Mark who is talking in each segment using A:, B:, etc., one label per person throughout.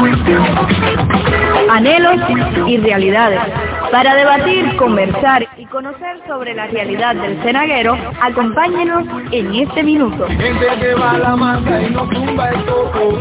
A: Anhelos y realidades. Para debatir, conversar y conocer sobre la realidad del cenaguero, acompáñenos en este minuto.
B: Gente que va a la mata y no tumba el coco,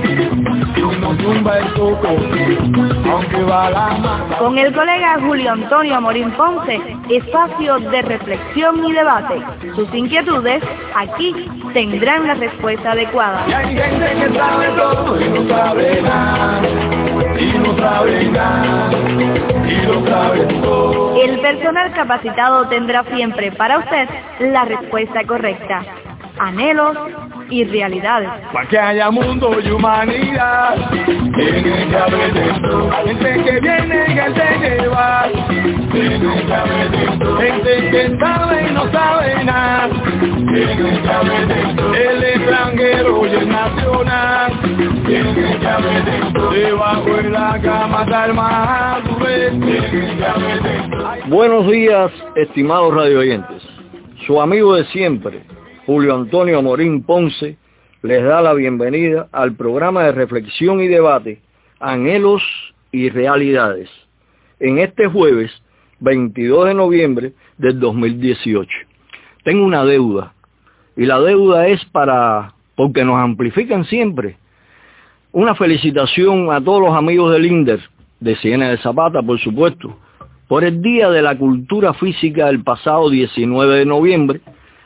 B: no tumba el coco, aunque va a la mata.
A: Con el colega Julio Antonio Amorín Ponce, espacio de reflexión y debate. Sus inquietudes aquí tendrán la respuesta adecuada.
B: Y hay gente que sabe todo y no sabe nada, y no sabe nada, y no sabe todo.
A: El personal capacitado tendrá siempre para usted la respuesta correcta. Anhelos y realidades.
B: Para que haya mundo y humanidad, tiene que haber dentro gente que viene y gente que va, tiene que haber dentro gente que sabe y no sabe nada, tiene que haber dentro el extranjero y el nacional, tiene que haber dentro debajo de la cama está el madurez, tiene que haber dentro.
C: Buenos días, estimados radioyentes. Su amigo de siempre, Julio Antonio Amorín Ponce, les da la bienvenida al programa de reflexión y debate Anhelos y Realidades, en este jueves 22 de noviembre del 2018. Tengo una deuda, y la deuda es porque nos amplifican siempre. Una felicitación a todos los amigos del INDER, de Ciénaga de Zapata, por supuesto, por el Día de la Cultura Física del pasado 19 de noviembre,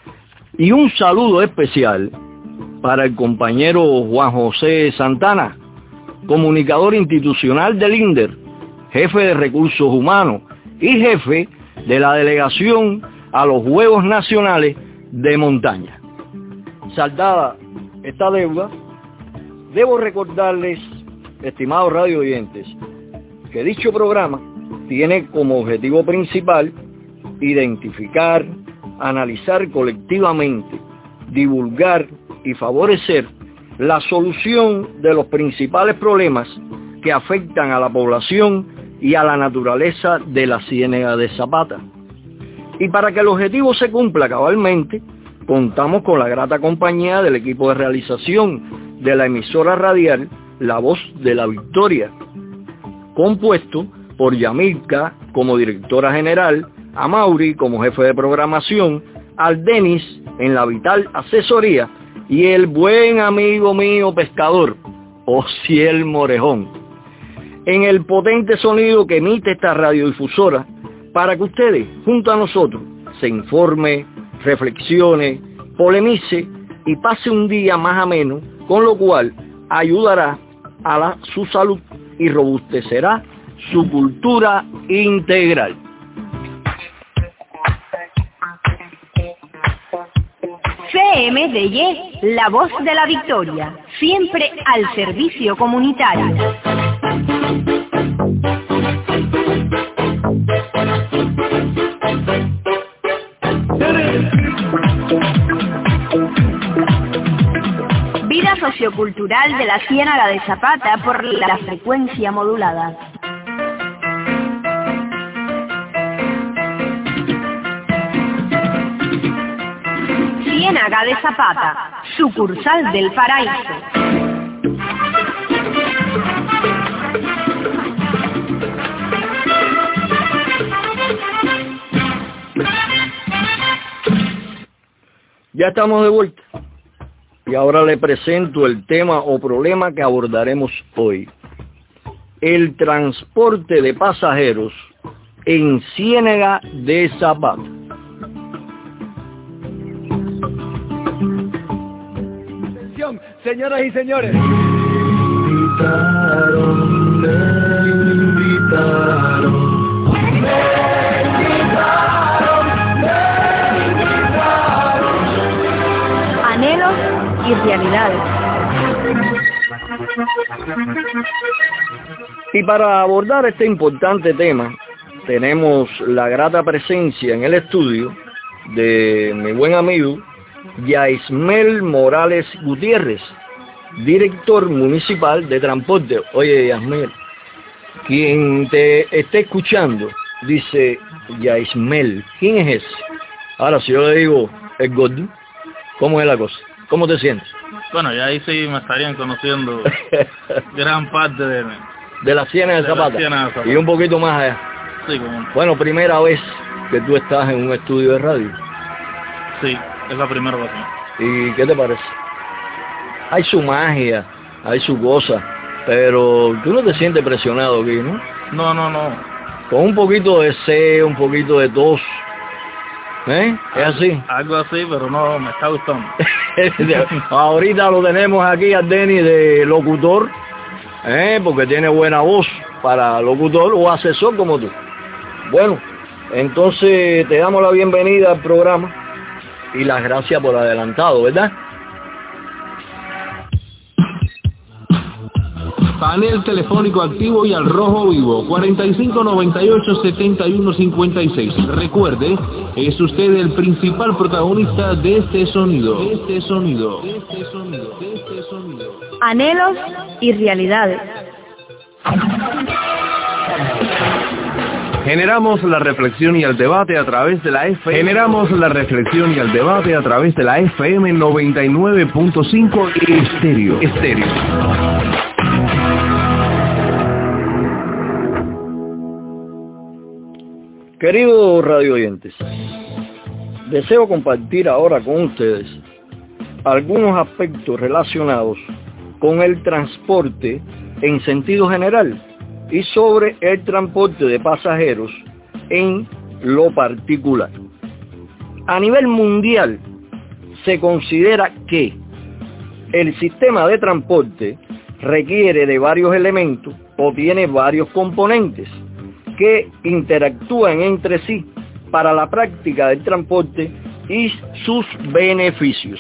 C: y un saludo especial para el compañero Juan José Santana, comunicador institucional del INDER, jefe de recursos humanos y jefe de la delegación a los Juegos Nacionales de Montaña. Saldada esta deuda, debo recordarles, estimados radio oyentes, que dicho programa tiene como objetivo principal identificar, analizar colectivamente, divulgar y favorecer la solución de los principales problemas que afectan a la población y a la naturaleza de la Ciénaga de Zapata. Y para que el objetivo se cumpla cabalmente, contamos con la grata compañía del equipo de realización de la emisora radial La Voz de la Victoria, compuesto por Yamilka como directora general, a Mauri como jefe de programación, al Denis en la vital asesoría y el buen amigo mío pescador, Osiel Morejón, en el potente sonido que emite esta radiodifusora para que ustedes, junto a nosotros, se informe, reflexione, polemice y pase un día más ameno, con lo cual ayudará a su salud y robustecerá su cultura integral.
A: CMDY, La Voz de la Victoria, siempre al servicio comunitario. Vida sociocultural de la Ciénaga de Zapata por la frecuencia modulada. Ciénaga de Zapata, sucursal del Paraíso.
C: Ya estamos de vuelta y ahora le presento el tema o problema que abordaremos hoy. El transporte de pasajeros en Ciénaga de Zapata.
B: Atención, señoras y señores.
D: Me invitaron.
A: Anhelos y realidades.
C: Y para abordar este importante tema, tenemos la grata presencia en el estudio de mi buen amigo Yaismel Morales Gutiérrez, director municipal de transporte. Oye, Yaismel, quien te esté escuchando dice, Yaismel, ¿quién es ese? Ahora, si yo le digo, el gordo, ¿cómo es la cosa? ¿Cómo te sientes?
D: Bueno, ya ahí sí me estarían conociendo gran parte de
C: las Sienes de Zapata. Y un poquito más allá.
D: Sí, como...
C: Bueno, primera vez que tú estás en un estudio de radio.
D: Sí, es la primera vez.
C: ¿Y qué te parece? Hay su magia, hay su cosa, pero tú no te sientes presionado aquí, ¿no?
D: No.
C: Con un poquito de sed, un poquito de tos. ¿Es así?
D: Algo así, pero no, me está gustando.
C: Ahorita lo tenemos aquí a Denny de locutor, porque tiene buena voz para locutor o asesor como tú. Bueno, entonces te damos la bienvenida al programa y las gracias por adelantado, ¿verdad?
E: Panel telefónico activo y al rojo vivo, 4598-7156. Recuerde, es usted el principal protagonista de este sonido.
A: Anhelos y realidades.
E: Generamos la reflexión y el debate a través de la FM 99.5 estéreo.
C: Queridos radio oyentes, deseo compartir ahora con ustedes algunos aspectos relacionados con el transporte en sentido general y sobre el transporte de pasajeros en lo particular. A nivel mundial se considera que el sistema de transporte requiere de varios elementos o tiene varios componentes que interactúan entre sí para la práctica del transporte y sus beneficios.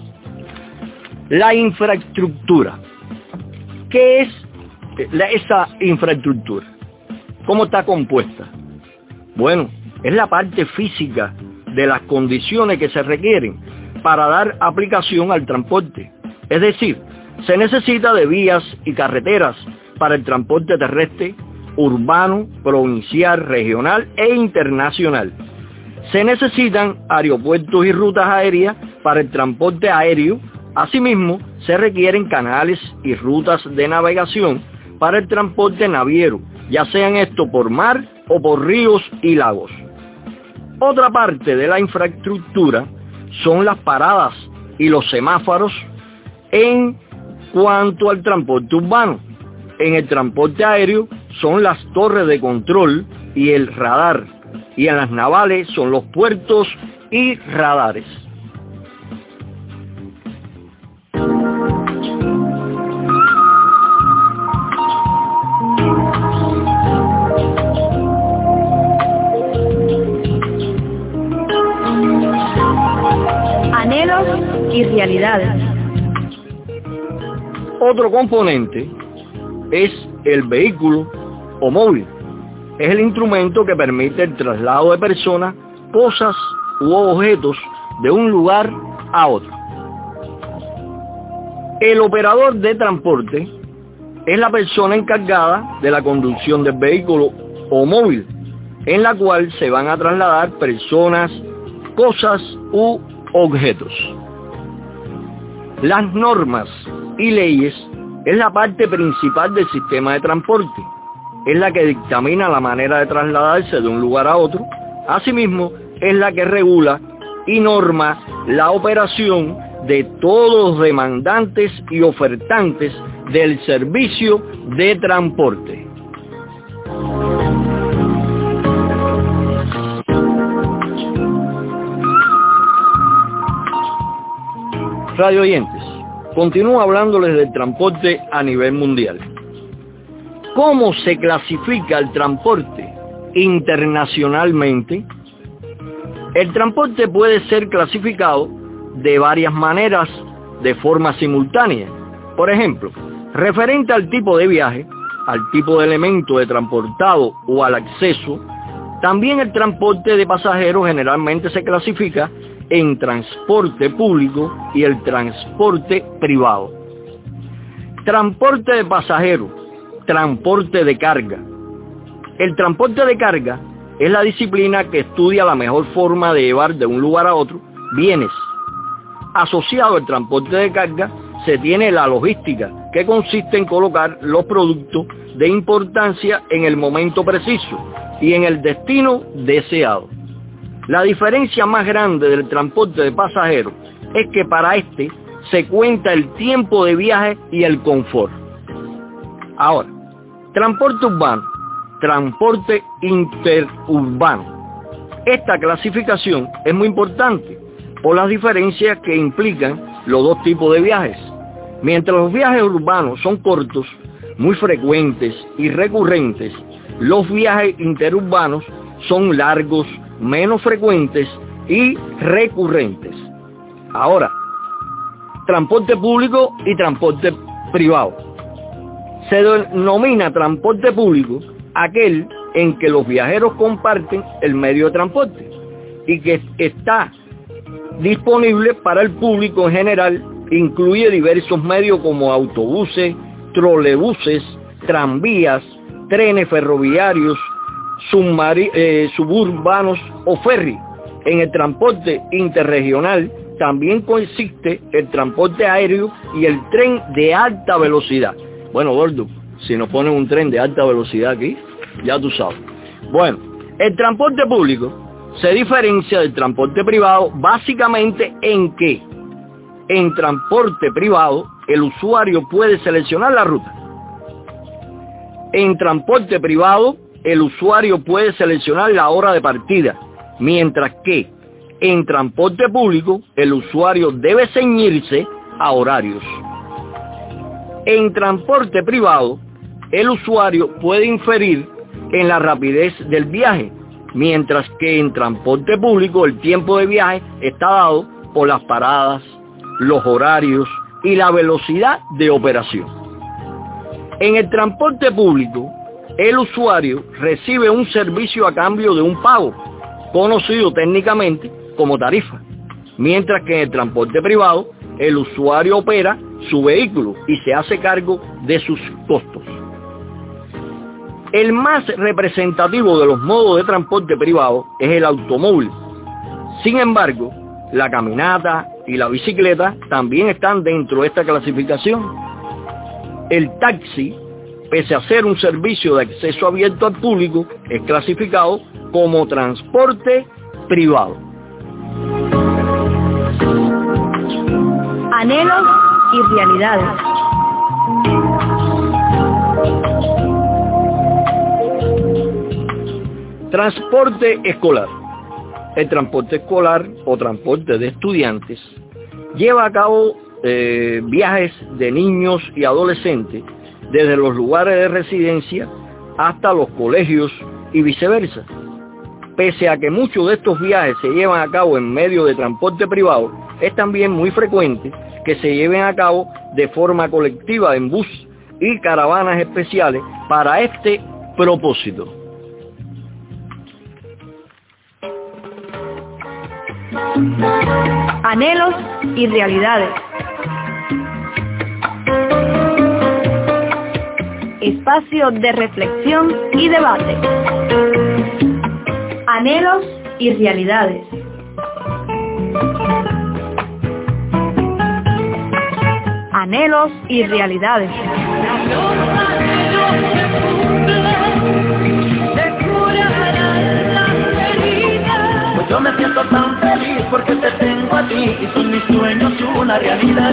C: La infraestructura. ¿Qué es esa infraestructura? ¿Cómo está compuesta? Bueno, es la parte física de las condiciones que se requieren para dar aplicación al transporte. Es decir, se necesita de vías y carreteras para el transporte terrestre, urbano, provincial, regional e internacional. Se necesitan aeropuertos y rutas aéreas para el transporte aéreo. Asimismo, se requieren canales y rutas de navegación para el transporte naviero, ya sean esto por mar o por ríos y lagos. Otra parte de la infraestructura son las paradas y los semáforos en cuanto al transporte urbano. En el transporte aéreo son las torres de control y el radar, y en las navales son los puertos y radares.
A: Anhelos y realidades.
C: Otro componente es el vehículo o móvil. Es el instrumento que permite el traslado de personas, cosas u objetos de un lugar a otro. El operador de transporte es la persona encargada de la conducción del vehículo o móvil, en la cual se van a trasladar personas, cosas u objetos. Las normas y leyes es la parte principal del sistema de transporte. Es la que dictamina la manera de trasladarse de un lugar a otro. Asimismo, es la que regula y norma la operación de todos los demandantes y ofertantes del servicio de transporte. Radio oyentes, continúo hablándoles del transporte a nivel mundial. ¿Cómo se clasifica el transporte internacionalmente? El transporte puede ser clasificado de varias maneras de forma simultánea. Por ejemplo, referente al tipo de viaje, al tipo de elemento de transportado o al acceso, también el transporte de pasajeros generalmente se clasifica en transporte público y el transporte privado. Transporte de pasajeros, transporte de carga. El transporte de carga es la disciplina que estudia la mejor forma de llevar de un lugar a otro bienes. Asociado al transporte de carga se tiene la logística, que consiste en colocar los productos de importancia en el momento preciso y en el destino deseado. La diferencia más grande del transporte de pasajeros es que para este se cuenta el tiempo de viaje y el confort. Ahora, transporte urbano, transporte interurbano. Esta clasificación es muy importante por las diferencias que implican los dos tipos de viajes. Mientras los viajes urbanos son cortos, muy frecuentes y recurrentes, los viajes interurbanos son largos, menos frecuentes y recurrentes. Ahora, transporte público y transporte privado. Se denomina transporte público aquel en que los viajeros comparten el medio de transporte y que está disponible para el público en general. Incluye diversos medios como autobuses, trolebuses, tranvías, trenes ferroviarios, suburbanos o ferry. En el transporte interregional también consiste el transporte aéreo y el tren de alta velocidad. Bueno, Gordo, si nos ponen un tren de alta velocidad aquí, ya tú sabes. Bueno, el transporte público se diferencia del transporte privado básicamente en que en transporte privado el usuario puede seleccionar la ruta. En transporte privado el usuario puede seleccionar la hora de partida, mientras que en transporte público el usuario debe ceñirse a horarios. En transporte privado el usuario puede inferir en la rapidez del viaje, mientras que en transporte público el tiempo de viaje está dado por las paradas, los horarios y la velocidad de operación. En el transporte público, el usuario recibe un servicio a cambio de un pago, conocido técnicamente como tarifa, mientras que en el transporte privado, el usuario opera su vehículo y se hace cargo de sus costos. El más representativo de los modos de transporte privado es el automóvil. Sin embargo, la caminata y la bicicleta también están dentro de esta clasificación. El taxi, pese a ser un servicio de acceso abierto al público, es clasificado como transporte privado.
A: Anhelos y realidades.
C: Transporte escolar. El transporte escolar o transporte de estudiantes lleva a cabo viajes de niños y adolescentes desde los lugares de residencia hasta los colegios y viceversa. Pese a que muchos de estos viajes se llevan a cabo en medio de transporte privado, es también muy frecuente que se lleven a cabo de forma colectiva en bus y caravanas especiales para este propósito.
A: Anhelos y realidades. Espacio de reflexión y debate. Anhelos y realidades. Anhelos y realidades.
B: Yo me siento tan feliz porque te tengo a ti y son mis sueños una realidad.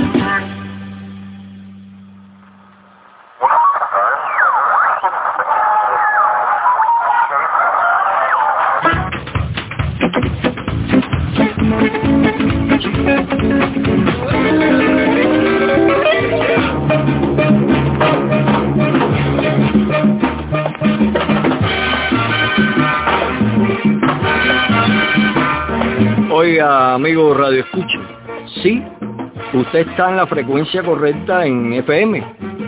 C: Oiga, amigo Radio Escucha, sí, usted está en la frecuencia correcta en FM,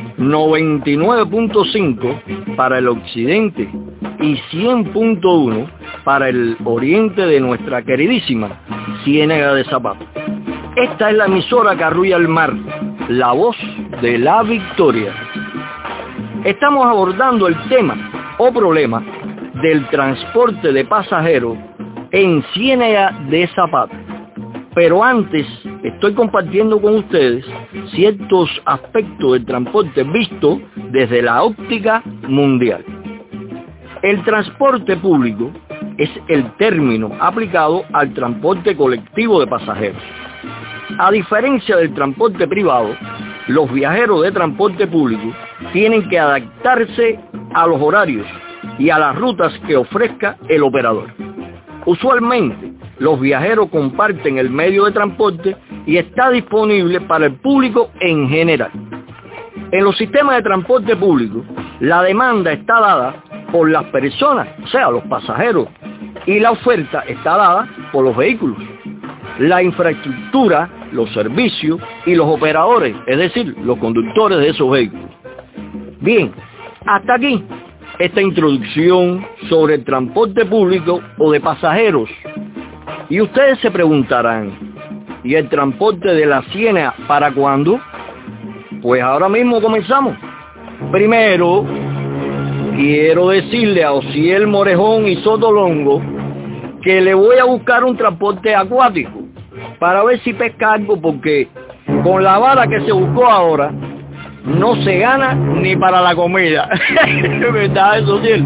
C: 99.5 para el occidente y 100.1 para el oriente de nuestra queridísima Ciénega de Zapata. Esta es la emisora que arrulla el mar, la voz de la victoria. Estamos abordando el tema o problema del transporte de pasajeros en Ciénega de Zapata. Pero antes estoy compartiendo con ustedes ciertos aspectos del transporte visto desde la óptica mundial. El transporte público es el término aplicado al transporte colectivo de pasajeros. A diferencia del transporte privado, los viajeros de transporte público tienen que adaptarse a los horarios y a las rutas que ofrezca el operador. Usualmente, los viajeros comparten el medio de transporte y está disponible para el público en general. En los sistemas de transporte público, la demanda está dada por las personas, o sea, los pasajeros, y la oferta está dada por los vehículos. La infraestructura, los servicios y los operadores, es decir, los conductores de esos vehículos. Bien, hasta aquí esta introducción sobre el transporte público o de pasajeros. Y ustedes se preguntarán, ¿y el transporte de la Ciénaga para cuándo? Pues ahora mismo comenzamos. Primero, quiero decirle a Osiel Morejón y Sotolongo que le voy a buscar un transporte acuático para ver si pesca algo, porque con la vara que se buscó ahora no se gana ni para la comida. ¿Es verdad eso, Osiel?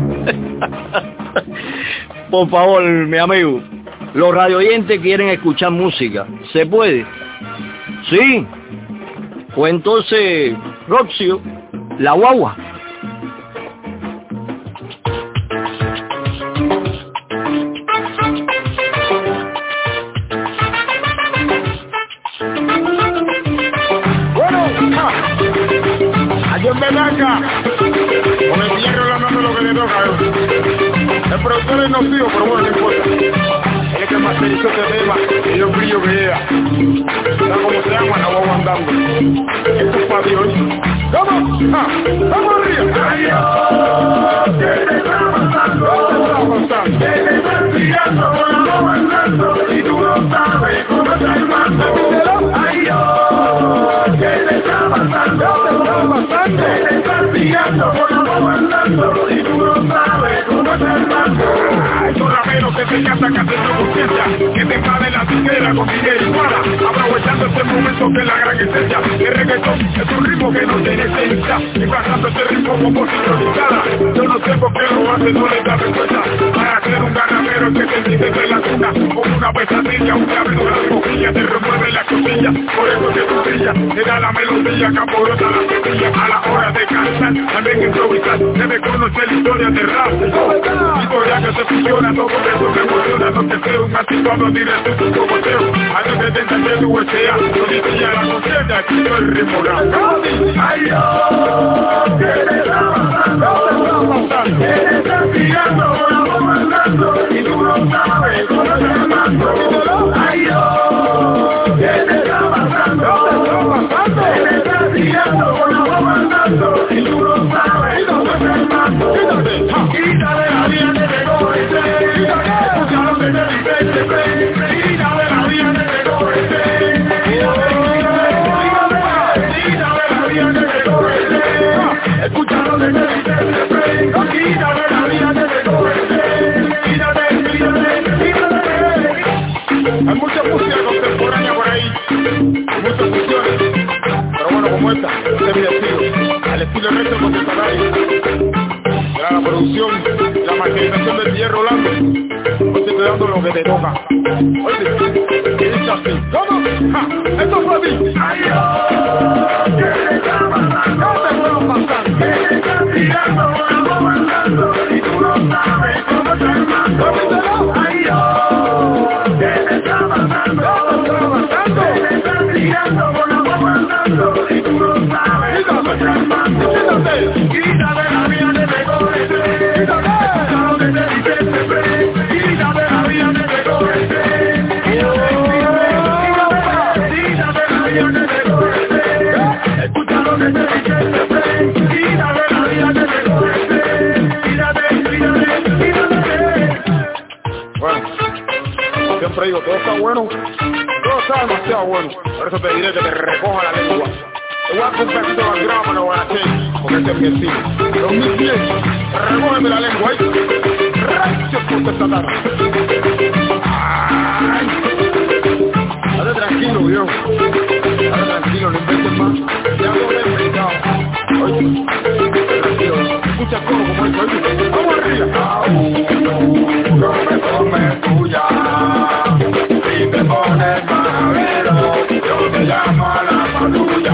C: Por favor, mi amigo, los radioyentes quieren escuchar música. ¿Se puede? ¿Sí? Pues entonces, Roxio, la guagua.
B: Aquí en Belanca, con el hierro hablando lo que le toca. El productor es nocivo, pero bueno, no importa. Él es que masterizó este tema y yo brillo que llega. ¿Sabes cómo se llama? La vamos andando. Esto es para Dios. ¡Vamos! ¡Vamos arriba! ¡Adiós! ¡Que te está pasando! ¡Que te está tirando! ¡Vamos andando! Y tú no sabes cómo está el mando. ¡Adiós! ¡Que te está pasando! ¡Que te está tirando! ¡Vamos andando! Y tú no sabes cómo está el mando. Esos raperos que te cantan cantando conciencia, que te invade la tijera con dinero y para, aprovechando este momento que es la gran esencia. El reggaetón es un ritmo que no tiene esencia, y pasando este ritmo como sincronizada. Yo no sé por qué lo hace, no le da respuesta. Para ser un ganadero es que te entiendes de la cuna, como una pesadilla, un diablo de la cojilla, te remueve la costilla, por eso que tu brilla, te da la melodía, caporota la costilla, a la hora de cantar, también improvisar, debe conocer la historia de rap. Historia que se funciona, todo eso que emociona, no que sea un antiguo directo, tu cogoteo, años de 70 de tu USA, no dice ya la conciencia, aquí no el ritmo rap. ¡Ay, Dios! ¿Qué te está pasando? ¿Qué te está tirando? Vamos andando, y tú no sabes cómo está el mando. ¡Ay, Dios! ¿Qué te está pasando? ¿Qué te está tirando? Vamos andando, y tú no sabes cómo está el mando. Quítale la vida que te coge, escucha lo que te dice, quítale la vida que te coge, escucha lo que te dice, quítale la vida que te coge, quítale. Hay mucha música contemporánea por ahí, muchas fusiones, pero bueno, como esta, este es mi estilo, al estilo retro contemporáneo. La producción, la masterización del hierro Rolando, hoy te estoy dando lo que te toca. Oye, ¿qué dices así? ¿Cómo? ¡Ja! ¡Esto es para ti! ¡Adiós! ¿Qué te está pasando? ¿Qué te puedo pasar? ¿Qué te está tirando? Vamos andando y tú no sabes cómo está el mando. ¡Adiós! ¿Qué te está pasando? ¿Qué te está tirando? Vamos andando y tú no sabes cómo está el mando. Quítate la vida de siempre digo, todo está bueno, todo está demasiado bueno, por eso te diré que te recoja la lengua. Te voy a hacer un pedacito de grama, no voy a hacer, porque este es mi estilo. 2010, recógeme la lengua ahí. Gracias por esta tarde. viejo. Ahora tranquilo, no inventes más. Ya lo he inventado. Oye, tranquilo. Escucha el coro como esto, oye. Vamos arriba. No me tomes tuya. Si te pones malero, yo te llamo a la patrulla.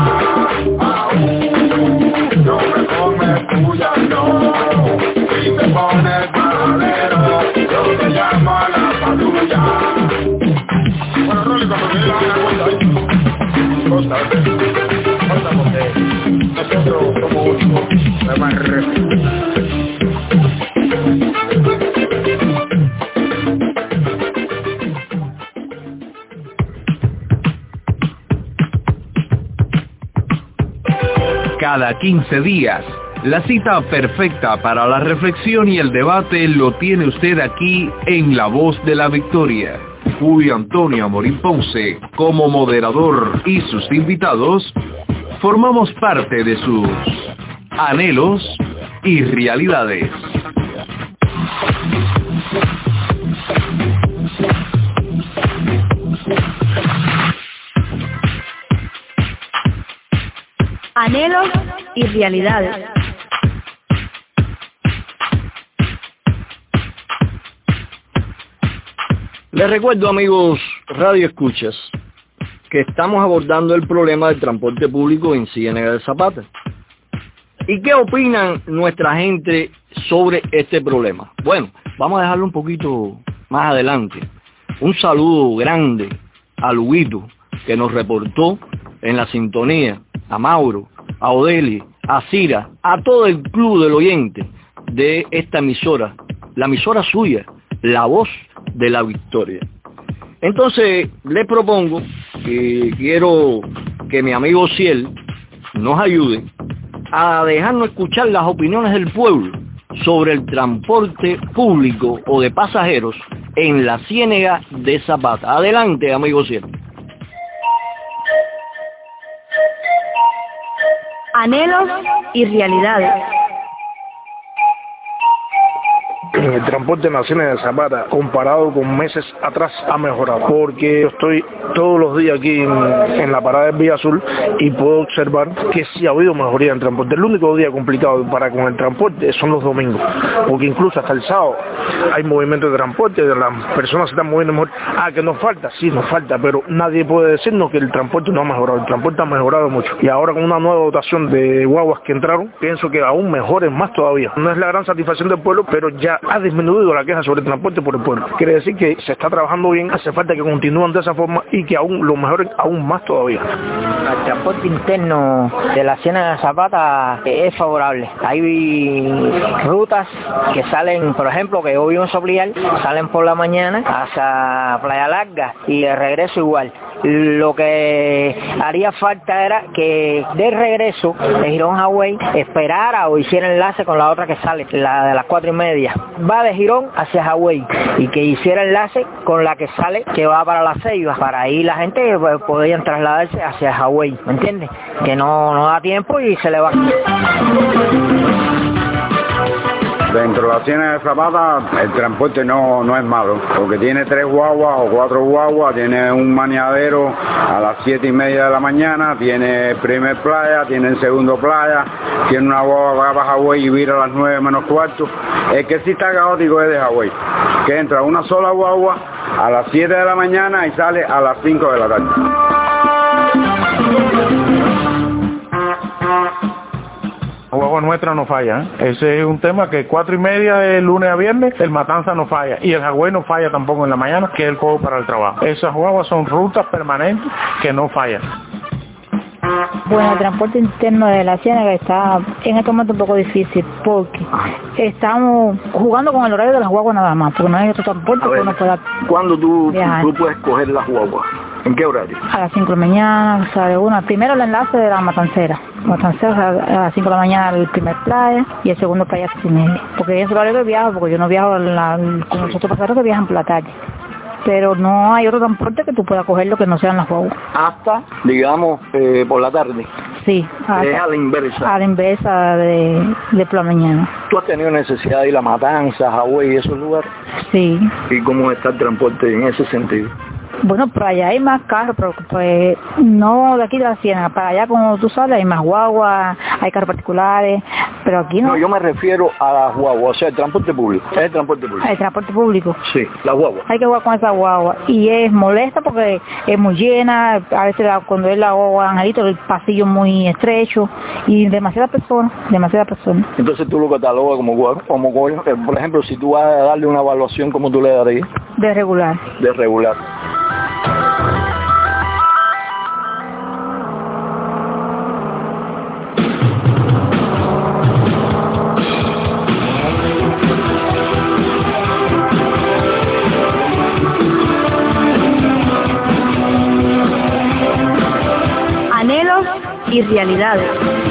B: No me tomes tuya, no. Si te pones malero, yo te llamo a la patrulla. Bueno, Rolly, cuando te dé la gana cuenta ahí. Cosa porque nosotros somos únicos. Además,
E: Cada 15 días, la cita perfecta para la reflexión y el debate lo tiene usted aquí en La Voz de la Victoria. Julio Antonio Amorín Ponce, como moderador, y sus invitados, formamos parte de sus anhelos y realidades.
A: Anhelos y realidades.
C: Les recuerdo, amigos Radio Escuchas, que estamos abordando el problema del transporte público en Ciénega de Zapata. ¿Y qué opinan nuestra gente sobre este problema? Bueno, vamos a dejarlo un poquito más adelante. Un saludo grande a Luguito, que nos reportó en la sintonía, a Mauro, a Odeli, a Cira, a todo el club del oyente de esta emisora, la emisora suya, La Voz de la Victoria. Entonces, les propongo que quiero que mi amigo Ciel nos ayude a dejarnos escuchar las opiniones del pueblo sobre el transporte público o de pasajeros en la Ciénega de Zapata. Adelante, amigo Ciel.
A: Anhelos y realidades.
F: En el transporte en la Ciénega de Zapata, comparado con meses atrás, ha mejorado. Porque yo estoy todos los días aquí en la parada del Villa Azul y puedo observar que sí ha habido mejoría en el transporte. El único día complicado para con el transporte son los domingos, porque incluso hasta el sábado hay movimiento de transporte, las personas se están moviendo mejor. Que nos falta, sí nos falta, pero nadie puede decirnos que el transporte no ha mejorado. El transporte ha mejorado mucho. Y ahora con una nueva dotación de guaguas que entraron, pienso que aún mejoren más todavía. No es la gran satisfacción del pueblo, pero ya ha disminuido la queja sobre el transporte por el pueblo. Quiere decir que se está trabajando bien, hace falta que continúen de esa forma y que aún lo mejoren aún más todavía.
G: El transporte interno de la Ciénega de Zapata es favorable. Hay rutas que salen, por ejemplo, que yo vivo en Soplial, salen por la mañana hacia Playa Larga y de regreso igual. Lo que haría falta era que de regreso de Girón a Higüey esperara o hiciera enlace con la otra que sale, la de las 4:30. Va de Girón hacia Higüey y que hiciera enlace con la que sale que va para La Ceiba. Para ahí la gente podrían trasladarse hacia Higüey, ¿me entiendes? Que no da tiempo y se le va.
H: Dentro de la Ciénega de Zapata el transporte no es malo, porque tiene 3 guaguas o 4 guaguas, tiene un maniadero a las 7:30 de la mañana, tiene primer playa, tiene el segundo playa, tiene una guagua que va para Higüey y vira a las 9 menos cuarto. El que sí está caótico es de Higüey, que entra una sola guagua a las 7 de la mañana y sale a las 5 de la tarde.
F: La guagua nuestra no falla, ¿eh? Ese es un tema que 4:30 de lunes a viernes, el Matanza no falla. Y el Higüey no falla tampoco en la mañana, que es el cojo para el trabajo. Esas guaguas son rutas permanentes que no fallan.
I: Bueno, el transporte interno de la Ciénega está en este momento un poco difícil porque estamos jugando con el horario de las guaguas nada más, porque no hay otro transporte que uno pueda.
C: ¿Cuándo tú puedes coger las guaguas? ¿En qué horario?
I: A las 5 de la mañana, sale una. Primero el enlace de la Matancera. Matancera a las 5 de la mañana el primer playa y el segundo playa a 6:30. Porque es el horario que viajo, porque yo no viajo con los otros pasajeros que viajan por la tarde. Pero no hay otro transporte que tú puedas coger lo que no sean las guaguas.
C: Hasta, digamos, por la tarde.
I: Sí.
C: Es a la inversa.
I: A la inversa de por la mañana.
C: ¿Tú has tenido necesidad de ir a Matanza, Higüey y esos lugares?
I: Sí.
C: ¿Y cómo está el transporte en ese sentido?
I: Bueno, para allá hay más carros, pero pues no de aquí de la Ciénaga, para allá como tú sabes hay más guaguas, hay carros particulares, pero aquí no.
C: No, yo me refiero a las guaguas, o sea, el transporte público. Es el transporte público.
I: El transporte público.
C: Sí, las guaguas.
I: Hay que jugar con esa guagua y es molesta porque es muy llena, a veces cuando es la guagua Angelito el pasillo es muy estrecho y demasiadas personas.
C: Entonces tú lo catalogas como guagua, por ejemplo, si tú vas a darle una evaluación, ¿cómo tú le darías?
I: De regular.
C: De regular.
A: Anhelos y realidades.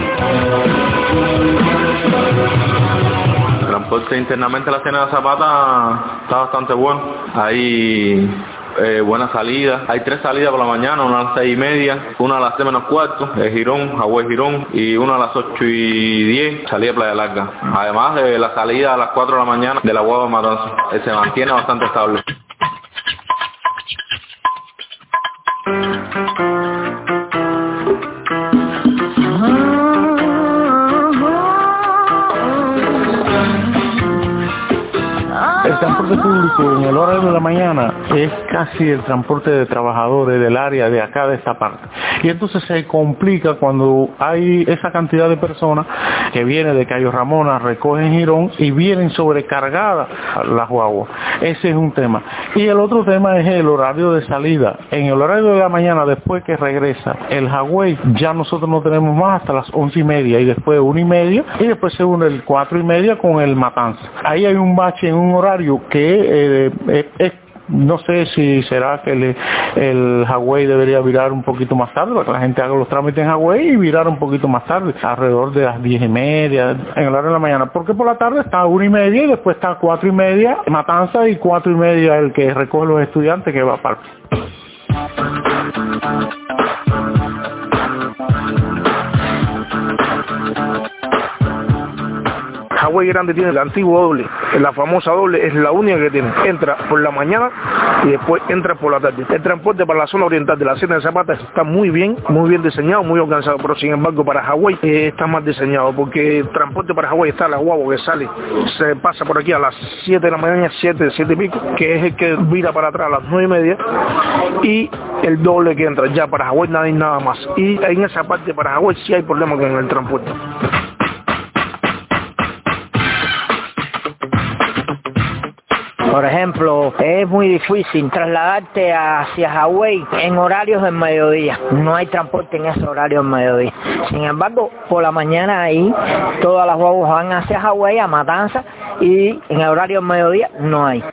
D: El transporte internamente a la Ciénaga de Zapata está bastante bueno. Hay buena salida. Hay 3 salidas por la mañana, una a las 6:30, una a las 6:45, Girón, Hawái Girón, y una a las 8:10, salida de Playa Larga. Además de la salida a las 4 de la mañana de la guagua Matanza. Se mantiene bastante estable.
J: El transporte público en el horario de la mañana es casi el transporte de trabajadores del área de acá, de esta parte. Y entonces se complica cuando hay esa cantidad de personas que vienen de Cayo Ramona, recogen Girón y vienen sobrecargadas las guaguas. Ese es un tema. Y el otro tema es el horario de salida. En el horario de la mañana, después que regresa el Hawái, ya nosotros no tenemos más hasta las 11:30 y después 1:30 y después se une el 4:30 con el Matanza. Ahí hay un bache en un horario que no sé si será que el Hawái debería virar un poquito más tarde para que la gente haga los trámites en Hawái y virar un poquito más tarde, alrededor de las 10:30 en el horario de la mañana, porque por la tarde está 1:30 y después está 4:30 Matanza y 4:30 el que recoge los estudiantes que va para
F: Hawái Grande tiene el antiguo doble, la famosa doble es la única que tiene. Entra por la mañana y después entra por la tarde. El transporte para la zona oriental de la Ciénaga de Zapata está muy bien diseñado, muy organizado, pero sin embargo para Hawái está más diseñado, porque el transporte para Hawái está la guagua que sale, se pasa por aquí a las 7 de la mañana, 7 y pico, que es el que vira para atrás a las 9:30, y el doble que entra. Ya para Hawái no hay nada más. Y en esa parte para Hawái sí hay problemas con el transporte.
G: Por ejemplo, es muy difícil trasladarte hacia Hawái en horarios del mediodía. No hay transporte en esos horarios del mediodía. Sin embargo, por la mañana ahí, todas las guaguas van hacia Hawái, a Matanza, y en el horario del mediodía no hay.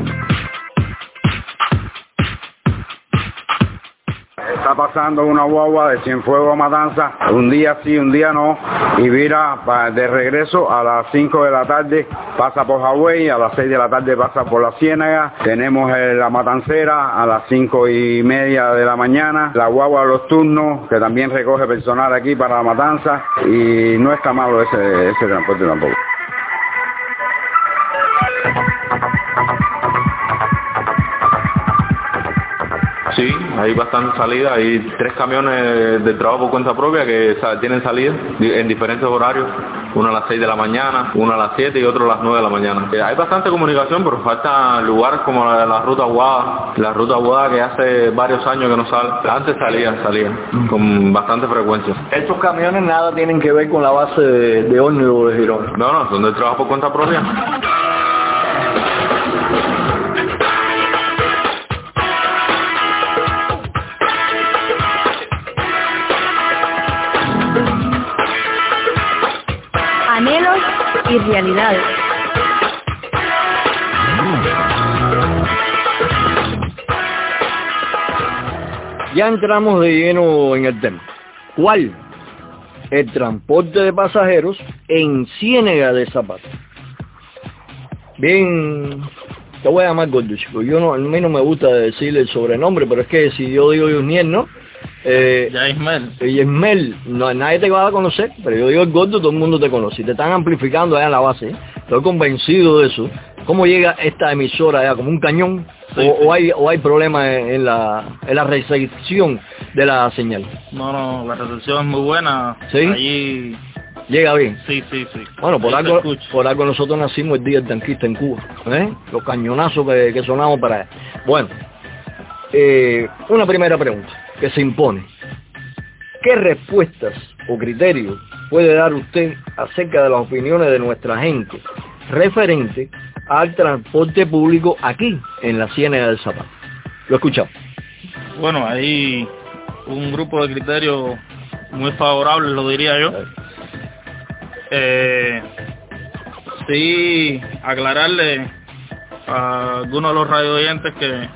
H: Está pasando una guagua de Cienfuegos a Matanza, un día sí, un día no, y vira de regreso a las 5 de la tarde, pasa por Hawái, a las 6 de la tarde pasa por la Ciénaga, tenemos la Matancera a las 5:30 de la mañana, la guagua de los turnos, que también recoge personal aquí para la Matanza, y no está malo ese transporte tampoco.
D: Sí, hay bastante salida, hay 3 camiones de trabajo por cuenta propia que tienen salida en diferentes horarios, uno a las 6 de la mañana, uno a las 7 y otro a las 9 de la mañana. Hay bastante comunicación, pero faltan lugares como la ruta Aguada que hace varios años que no sale. Antes salía con bastante frecuencia.
C: ¿Estos camiones nada tienen que ver con la base de ómnibus de Girón?
D: No, son de trabajo por cuenta propia.
A: Anhelos y realidades.
C: Ya entramos de lleno en el tema. ¿Cuál? El transporte de pasajeros en Ciénaga de Zapata. Bien, te voy a llamar gordo, chico. A mí no me gusta decirle el sobrenombre, pero es que si yo digo Yusniel, ¿no? Yesmel, no, nadie te va a conocer, pero yo digo el gordo, todo el mundo te conoce. Y te están amplificando allá en la base, Estoy convencido de eso. ¿Cómo llega esta emisora allá? Como un cañón. Sí, o hay problemas en la recepción de la señal.
K: No, la recepción es muy buena.
C: ¿Sí?
K: Allí
C: llega bien.
K: Sí.
C: Bueno, por algo nosotros nacimos el día del tanquista en Cuba, los cañonazos que sonamos para él. Bueno, una primera pregunta que se impone. ¿Qué respuestas o criterios puede dar usted acerca de las opiniones de nuestra gente referente al transporte público aquí en la Ciénaga del Zapata? Lo escuchamos.
K: Bueno, hay un grupo de criterios muy favorables, lo diría yo. Sí, aclararle a algunos de los radioyentes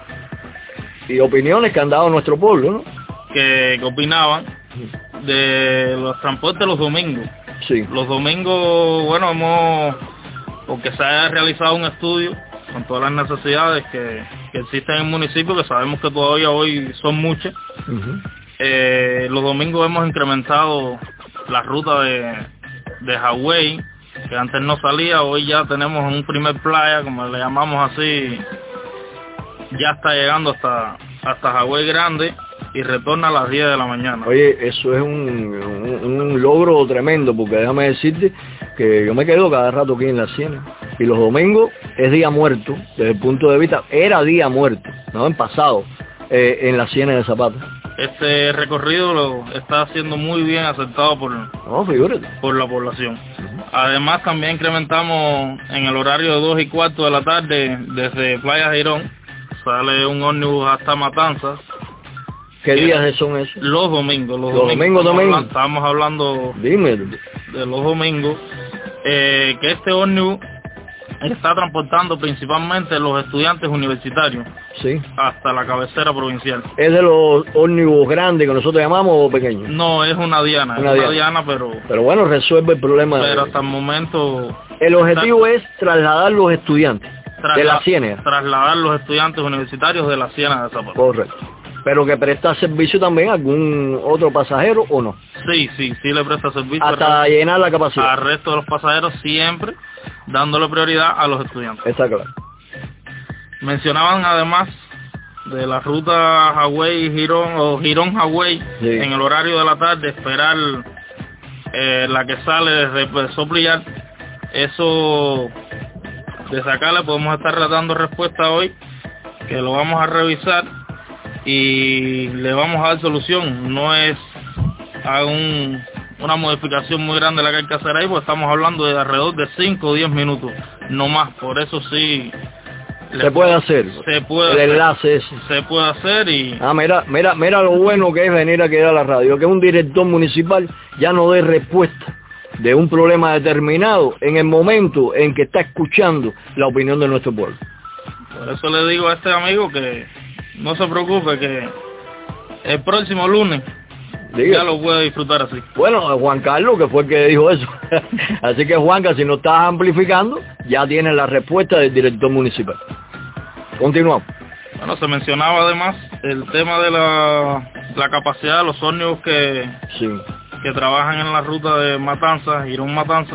C: y opiniones que han dado nuestro pueblo, ¿no?
K: Que opinaban de los transportes los domingos.
C: Sí.
K: Los domingos, bueno, porque se haya realizado un estudio con todas las necesidades que existen en el municipio, que sabemos que todavía hoy son muchas. Los domingos hemos incrementado la ruta de Hawái, que antes no salía, hoy ya tenemos un primer playa, como le llamamos así, ya está llegando hasta Hawái Grande y retorna a las 10 de la mañana.
C: Oye, eso es un logro tremendo, porque déjame decirte que yo me quedo cada rato aquí en la Ciénaga, y los domingos es día muerto, desde el punto de vista, era día muerto, no en pasado, en la Ciénaga de Zapata.
K: Este recorrido lo está siendo muy bien aceptado por la población. Además, también incrementamos en el horario de 2:15 de la tarde desde Playa Girón, sale un ómnibus hasta Matanzas.
C: ¿Qué días son esos?
K: Los domingos.
C: Los domingos.
K: Estamos hablando
C: de
K: los domingos. Que este ómnibus está transportando principalmente los estudiantes universitarios.
C: Sí.
K: Hasta la cabecera provincial.
C: ¿Es de los ómnibus grandes que nosotros llamamos o pequeños?
K: No, es una Diana. Una Diana, pero
C: bueno, resuelve el problema.
K: Pero hasta el momento...
C: El objetivo es trasladar los estudiantes de la Ciénaga.
K: Trasladar los estudiantes universitarios de la Ciénaga de Zapata.
C: Correcto. Pero que presta servicio también a algún otro pasajero, ¿o no?
K: Sí le presta servicio.
C: Hasta llenar la capacidad.
K: Al resto de los pasajeros, siempre dándole prioridad a los estudiantes.
C: Está claro.
K: Mencionaban además de la ruta Hawái-Girón o Girón-Hawái, en el horario de la tarde, esperar la que sale desde Soplillar. Eso, de sacarle, podemos estar dando respuesta hoy, que lo vamos a revisar y le vamos a dar solución. No es una modificación muy grande la que hay que hacer ahí, porque estamos hablando de alrededor de 5 o 10 minutos, no más. Por eso sí
C: se puede hacer. El enlace ese
K: se puede hacer. Y
C: mira lo bueno que es venir aquí a la radio, que un director municipal ya no dé respuesta de un problema determinado en el momento en que está escuchando la opinión de nuestro pueblo.
K: Por eso le digo a este amigo que no se preocupe, que el próximo lunes ya lo puede disfrutar así.
C: Bueno, Juan Carlos, que fue el que dijo eso. Así que, Juanca, si no estás amplificando, ya tienes la respuesta del director municipal. Continuamos.
K: Bueno, se mencionaba además el tema de la capacidad de los ómnibus que trabajan en la ruta de Matanzas, Girón-Matanzas.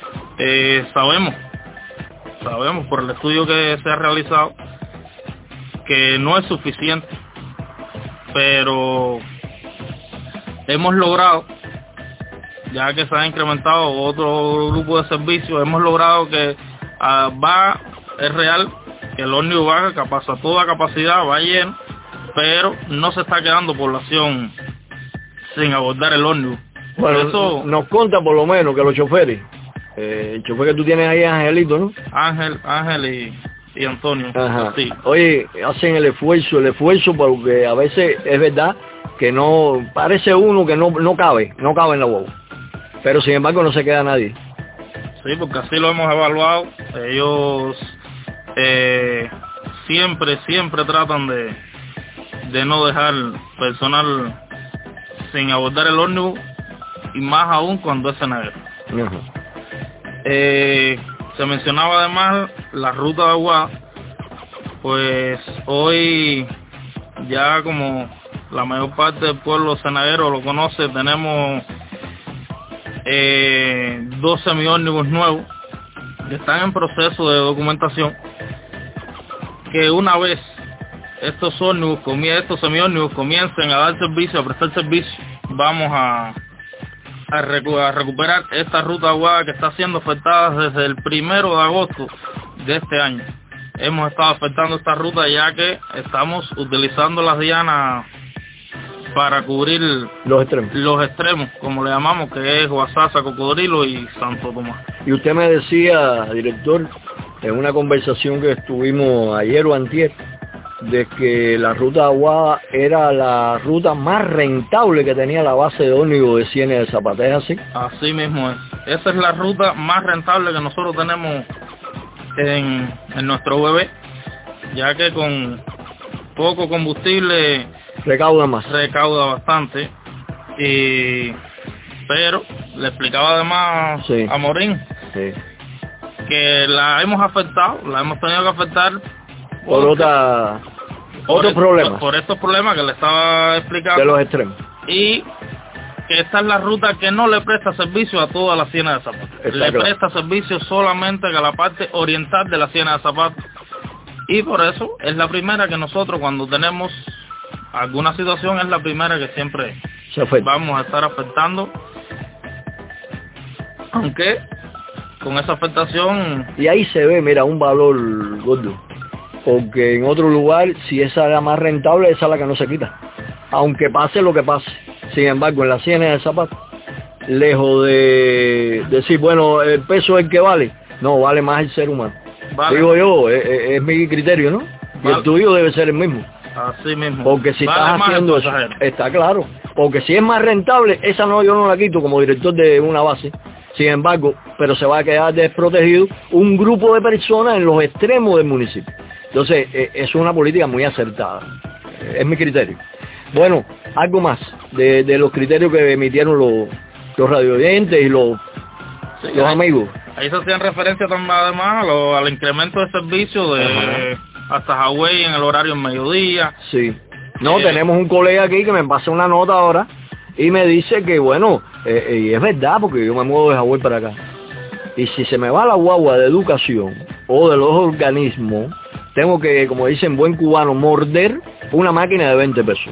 K: Sabemos por el estudio que se ha realizado que no es suficiente, pero hemos logrado, ya que se ha incrementado otro grupo de servicios, hemos logrado que es real que el ómnibus va a toda capacidad, va lleno, pero no se está quedando población sin abordar el ómnibus.
C: Bueno, eso nos conta por lo menos que los choferes, el chofer que tú tienes ahí es Angelito, ¿no?
K: Ángel y Antonio.
C: Ajá.
K: Sí.
C: Oye, hacen el esfuerzo porque a veces es verdad que no, parece uno que no cabe en la guagua, pero sin embargo no se queda nadie.
K: Sí, porque así lo hemos evaluado. Ellos siempre tratan de no dejar personal sin abordar el ómnibus, y más aún cuando es cenaguero. Se mencionaba además la ruta de Aguada. Pues hoy, ya como la mayor parte del pueblo cenaguero lo conoce, tenemos 2 semiómnibus nuevos que están en proceso de documentación, que una vez estos semiómnibus comiencen a dar servicio, a prestar servicio, vamos a recuperar esta ruta aguada que está siendo afectada desde el 1 de agosto de este año. Hemos estado afectando esta ruta ya que estamos utilizando las dianas para cubrir los extremos, como le llamamos, que es Guasasa, Cocodrilo y Santo Tomás.
C: Y usted me decía, director, en una conversación que estuvimos ayer o antier, de que la ruta aguada era la ruta más rentable que tenía la base de ómnibus de Ciénega de Zapata, ¿es así?
K: Así mismo es. Esa es la ruta más rentable que nosotros tenemos en nuestro bebé, ya que con poco combustible recauda bastante. Pero le explicaba además a Morín que la hemos tenido que afectar
C: por otros problemas.
K: Por estos problemas que le estaba explicando.
C: De los extremos.
K: Y que esta es la ruta que no le presta servicio a toda la Ciénega de Zapata. Presta servicio solamente a la parte oriental de la Ciénega de Zapata. Y por eso es la primera que nosotros, cuando tenemos alguna situación, es la primera que siempre vamos a estar afectando. Aunque con esa afectación...
C: Y ahí se ve, mira, un valor gordo. Porque en otro lugar, si esa era más rentable, esa es la que no se quita. Aunque pase lo que pase. Sin embargo, en la Ciénega de Zapata, lejos de decir, bueno, el peso es el que vale. No, vale más el ser humano. Vale. Digo yo, es mi criterio, ¿no? Y el tuyo debe ser el mismo.
K: Así mismo.
C: Porque si estás haciendo eso, está claro. Porque si es más rentable, esa no, yo no la quito como director de una base. Sin embargo, pero se va a quedar desprotegido un grupo de personas en los extremos del municipio. Entonces, es una política muy acertada. Es mi criterio. Bueno, algo más de los criterios que emitieron los radioyentes y los amigos.
K: Ahí se hacían referencia también además al incremento de servicio de hasta Hawái en el horario en mediodía.
C: Sí. No, tenemos un colega aquí que me pasa una nota ahora y me dice que bueno, y es verdad porque yo me muevo de Hawái para acá. Y si se me va la guagua de educación o de los organismos, tengo que, como dicen buen cubano, morder una máquina de 20 pesos.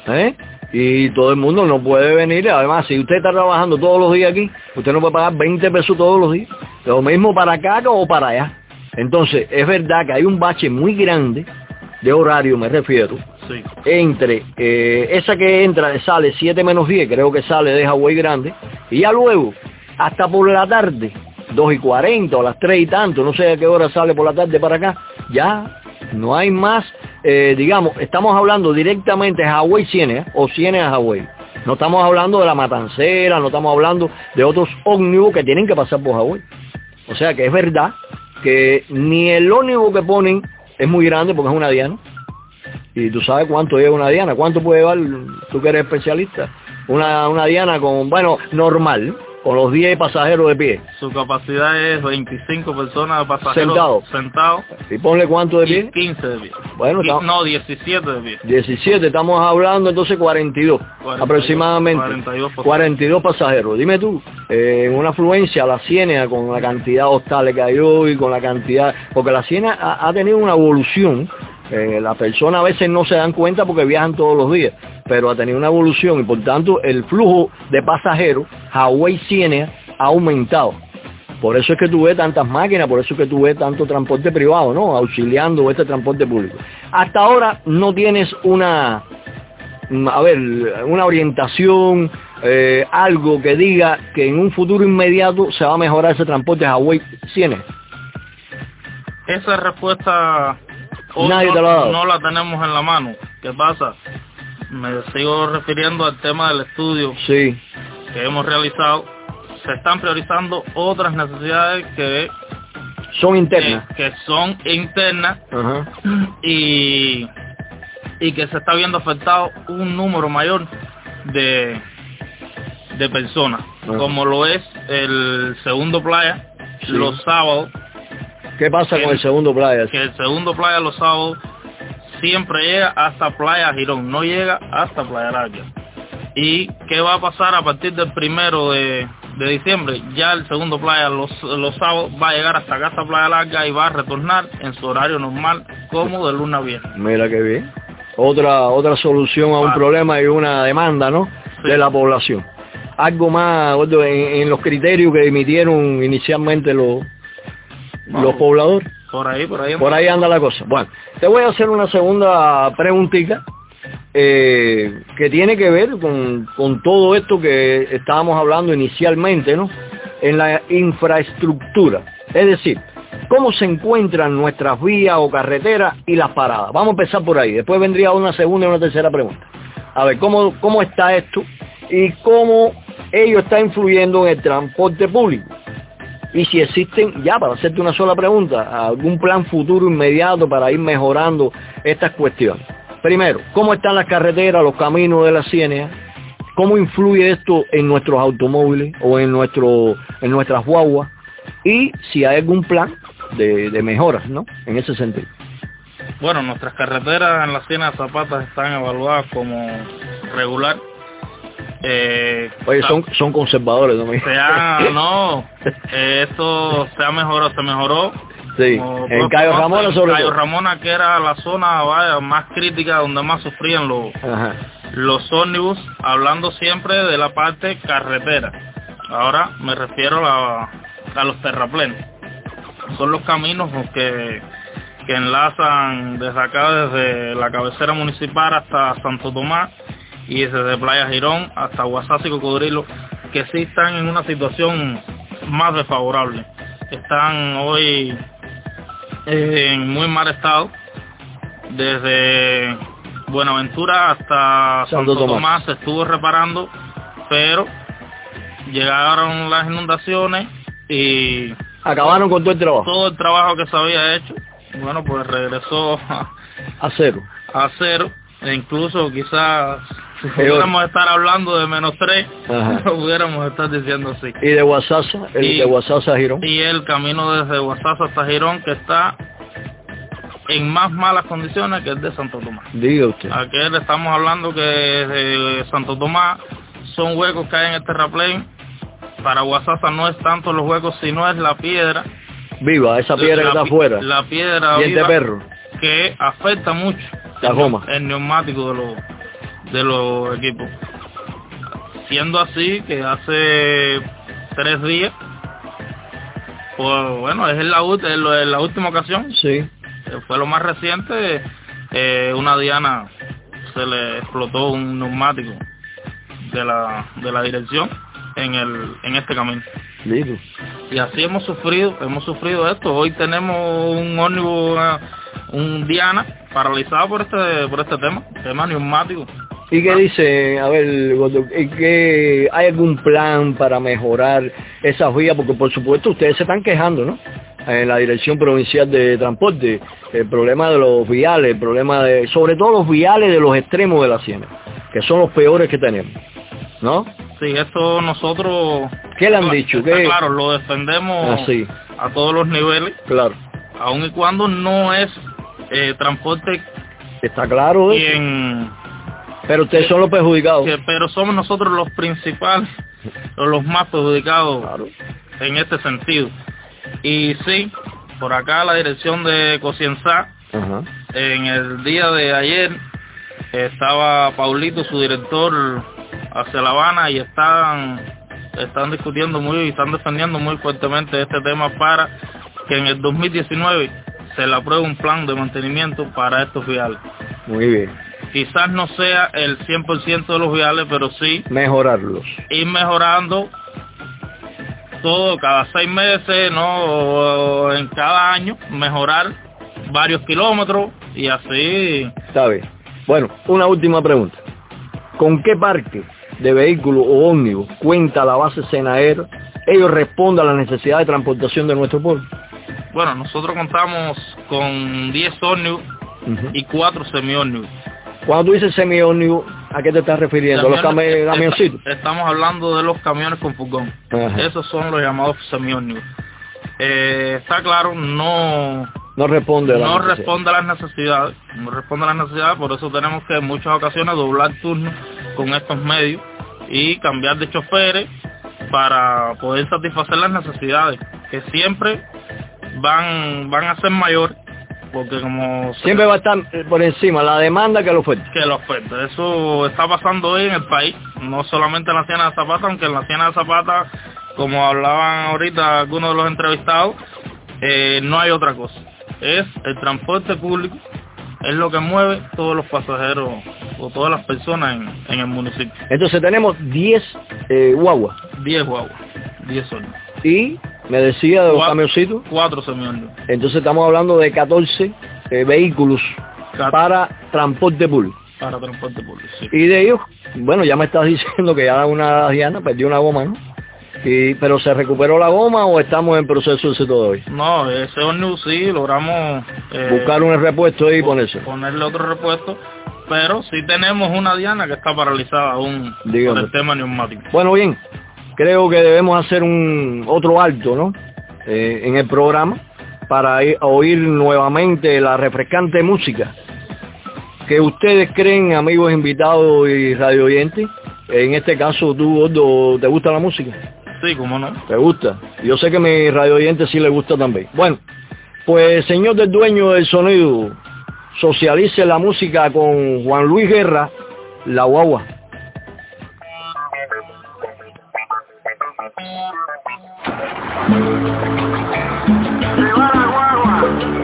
C: Y todo el mundo no puede venir. Además, si usted está trabajando todos los días aquí, usted no puede pagar 20 pesos todos los días. Lo mismo para acá o para allá. Entonces, es verdad que hay un bache muy grande de horario, me refiero, entre esa que sale 7 menos 10, creo que sale de Hawái Grande, y ya luego, hasta por la tarde, 2:40 o las 3 y tanto, no sé a qué hora sale por la tarde para acá, ya no hay más, digamos, estamos hablando directamente de Hawái Ciénega o Ciénega Hawái. No estamos hablando de la Matancera, no estamos hablando de otros ómnibus que tienen que pasar por Hawái. O sea que es verdad que ni el ómnibus que ponen es muy grande porque es una diana. Y tú sabes cuánto lleva una diana, cuánto puede llevar, tú que eres especialista, una diana con, bueno, normal, con los 10 pasajeros de pie.
K: Su capacidad es 25 personas de pasajeros sentados.
C: ¿Y ponle cuánto de pie?
K: Y 15 de pie.
C: Bueno,
K: no, 17 de pie.
C: 17, estamos hablando entonces 42 aproximadamente. 42 pasajeros. Dime tú, en una afluencia a la Ciénega con la cantidad de hostales que hay hoy, con la cantidad, porque la Ciénega ha tenido una evolución. Las personas a veces no se dan cuenta porque viajan todos los días, pero ha tenido una evolución y por tanto el flujo de pasajeros Hawái Ciénega ha aumentado. Por eso es que tú ves tantas máquinas, por eso es que tú ves tanto transporte privado, ¿no? Auxiliando este transporte público. Hasta ahora no tienes una orientación, algo que diga que en un futuro inmediato se va a mejorar ese transporte Hawái Ciénega.
K: Esa respuesta
C: nadie te lo ha dado.
K: No la tenemos en la mano. ¿Qué pasa? Me sigo refiriendo al tema del estudio que hemos realizado. Se están priorizando otras necesidades que
C: son internas.
K: Que son internas y que se está viendo afectado un número mayor de personas, como lo es el segundo playa los sábados.
C: ¿Qué pasa con el segundo playa?
K: Que el segundo playa los sábados siempre llega hasta Playa Girón, no llega hasta Playa Larga. ¿Y qué va a pasar a partir del 1 de diciembre, ya el segundo playa los sábados va a llegar hasta acá, hasta Playa Larga, y va a retornar en su horario normal, como de lunes a viernes.
C: Mira qué bien. Otra solución a un problema y una demanda, ¿no? Sí. De la población. Algo más en los criterios que emitieron inicialmente los pobladores.
K: Por
C: ahí anda la cosa. Bueno, te voy a hacer una segunda preguntita que tiene que ver con todo esto que estábamos hablando inicialmente, ¿no? En la infraestructura. Es decir, ¿cómo se encuentran nuestras vías o carreteras y las paradas? Vamos a empezar por ahí. Después vendría una segunda y una tercera pregunta. A ver, ¿cómo está esto? Y cómo ello está influyendo en el transporte público. Y si existen, ya para hacerte una sola pregunta, algún plan futuro inmediato para ir mejorando estas cuestiones. Primero, ¿cómo están las carreteras, los caminos de la Ciénaga? ¿Cómo influye esto en nuestros automóviles o en nuestras guaguas? Y si hay algún plan de mejoras, ¿no? En ese sentido.
K: Bueno, nuestras carreteras en la Ciénaga Zapata están evaluadas como regular.
C: Oye, son conservadores, ¿no?
K: Esto se mejoró.
C: Sí, en Cayo Ramona sobre
K: Cayo Ramona, que era la zona más crítica, donde más sufrían los ómnibus, hablando siempre de la parte carretera. Ahora me refiero a los terraplenes. Son los caminos que enlazan desde acá, desde la cabecera municipal hasta Santo Tomás, y desde Playa Girón hasta Guasasa y Cocodrilo, que sí están en una situación más desfavorable. Están hoy en muy mal estado. Desde Buenaventura hasta Santo Tomás se estuvo reparando, pero llegaron las inundaciones y
C: acabaron con todo el trabajo.
K: Todo el trabajo que se había hecho, bueno, pues regresó
C: a cero.
K: E incluso quizás si pudiéramos estar hablando de -3, lo pudiéramos estar diciendo así.
C: Y de Guasasa, de Guasasa a Girón.
K: Y el camino desde Guasasa hasta Girón, que está en más malas condiciones que el de Santo Tomás.
C: Diga usted.
K: Aquel estamos hablando que de Santo Tomás son huecos que hay en el terraplén. Para Guasasa no es tanto los huecos, sino es la piedra.
C: Viva, esa piedra que está afuera.
K: La piedra
C: viva, perro,
K: que afecta mucho el neumático de los equipos. Siendo así que hace 3 días, pues bueno, es la última ocasión.
C: Sí.
K: Fue lo más reciente. Una diana se le explotó un neumático de la dirección en este camino.
C: Listo.
K: Y así hemos sufrido esto. Hoy tenemos un ómnibus, un Diana paralizado por este tema neumático.
C: ¿Y qué dice? A ver, ¿hay algún plan para mejorar esas vías? Porque por supuesto ustedes se están quejando, ¿no? En la Dirección Provincial de Transporte, el problema de los viales, el problema sobre todo los viales de los extremos de la Ciénaga, que son los peores que tenemos, ¿no?
K: Sí, esto nosotros...
C: ¿Qué le han dicho?
K: Claro, lo defendemos a todos los niveles.
C: Claro.
K: Aun y cuando no es transporte...
C: Está claro. Pero ustedes son los perjudicados.
K: Pero somos nosotros los principales, o los más perjudicados, claro, en este sentido. Y sí, por acá la dirección de Cocienzá, en el día de ayer, estaba Paulito, su director, hacia La Habana, y están discutiendo están defendiendo muy fuertemente este tema para que en el 2019 se le apruebe un plan de mantenimiento para estos viales.
C: Muy bien.
K: Quizás no sea el 100% de los viales, pero sí
C: mejorarlos.
K: Ir mejorando todo, cada 6 meses, no en cada año, mejorar varios kilómetros y así.
C: Está bien. Bueno, una última pregunta. ¿Con qué parque de vehículos o ómnibus cuenta la base Cenaguero? ¿Ellos responden a la necesidad de transportación de nuestro pueblo?
K: Bueno, nosotros contamos con 10 ómnibus y 4 semi-ómnibus.
C: Cuando tú dices semi-ómnibus, ¿a qué te estás refiriendo? ¿A los camioncitos?
K: Estamos hablando de los camiones con furgón. Esos son los llamados semi-ómnibus. Está claro, no responde a las necesidades. No responde a las necesidades, por eso tenemos que en muchas ocasiones doblar turnos con estos medios y cambiar de choferes para poder satisfacer las necesidades, que siempre van a ser mayores, porque como
C: siempre va a estar por encima la demanda que la oferta.
K: Eso está pasando hoy en el país, no solamente en la Ciénaga de Zapata, aunque en la Ciénaga de Zapata, como hablaban ahorita algunos de los entrevistados, no hay otra cosa. Es el transporte público, es lo que mueve todos los pasajeros o todas las personas en el municipio.
C: Entonces tenemos 10 guaguas.
K: 10 guaguas, 10 solos.
C: Y me decía de los camioncitos.
K: 4 semiones.
C: Entonces estamos hablando de 14 vehículos para transporte público.
K: Para transporte público, sí.
C: Y de ellos, bueno, ya me estás diciendo que ya una Diana perdió una goma, ¿no? ¿Pero se recuperó la goma o estamos en proceso ese todavía?
K: No, ese ómnibus sí, logramos...
C: buscar un repuesto y ponerse.
K: Ponerle otro repuesto, pero sí tenemos una Diana que está paralizada aún por el tema neumático.
C: Bueno, bien, creo que debemos hacer otro alto, ¿no? En el programa para oír nuevamente la refrescante música que ustedes creen, amigos invitados y radio oyentes. En este caso, tú, Gordo, ¿te gusta la música?
K: Sí, cómo no.
C: ¿Te gusta? Yo sé que a mi radio oyente sí le gusta también. Bueno, pues señor del dueño del sonido, socialice la música con Juan Luis Guerra, La Guagua.
B: Se va la guagua.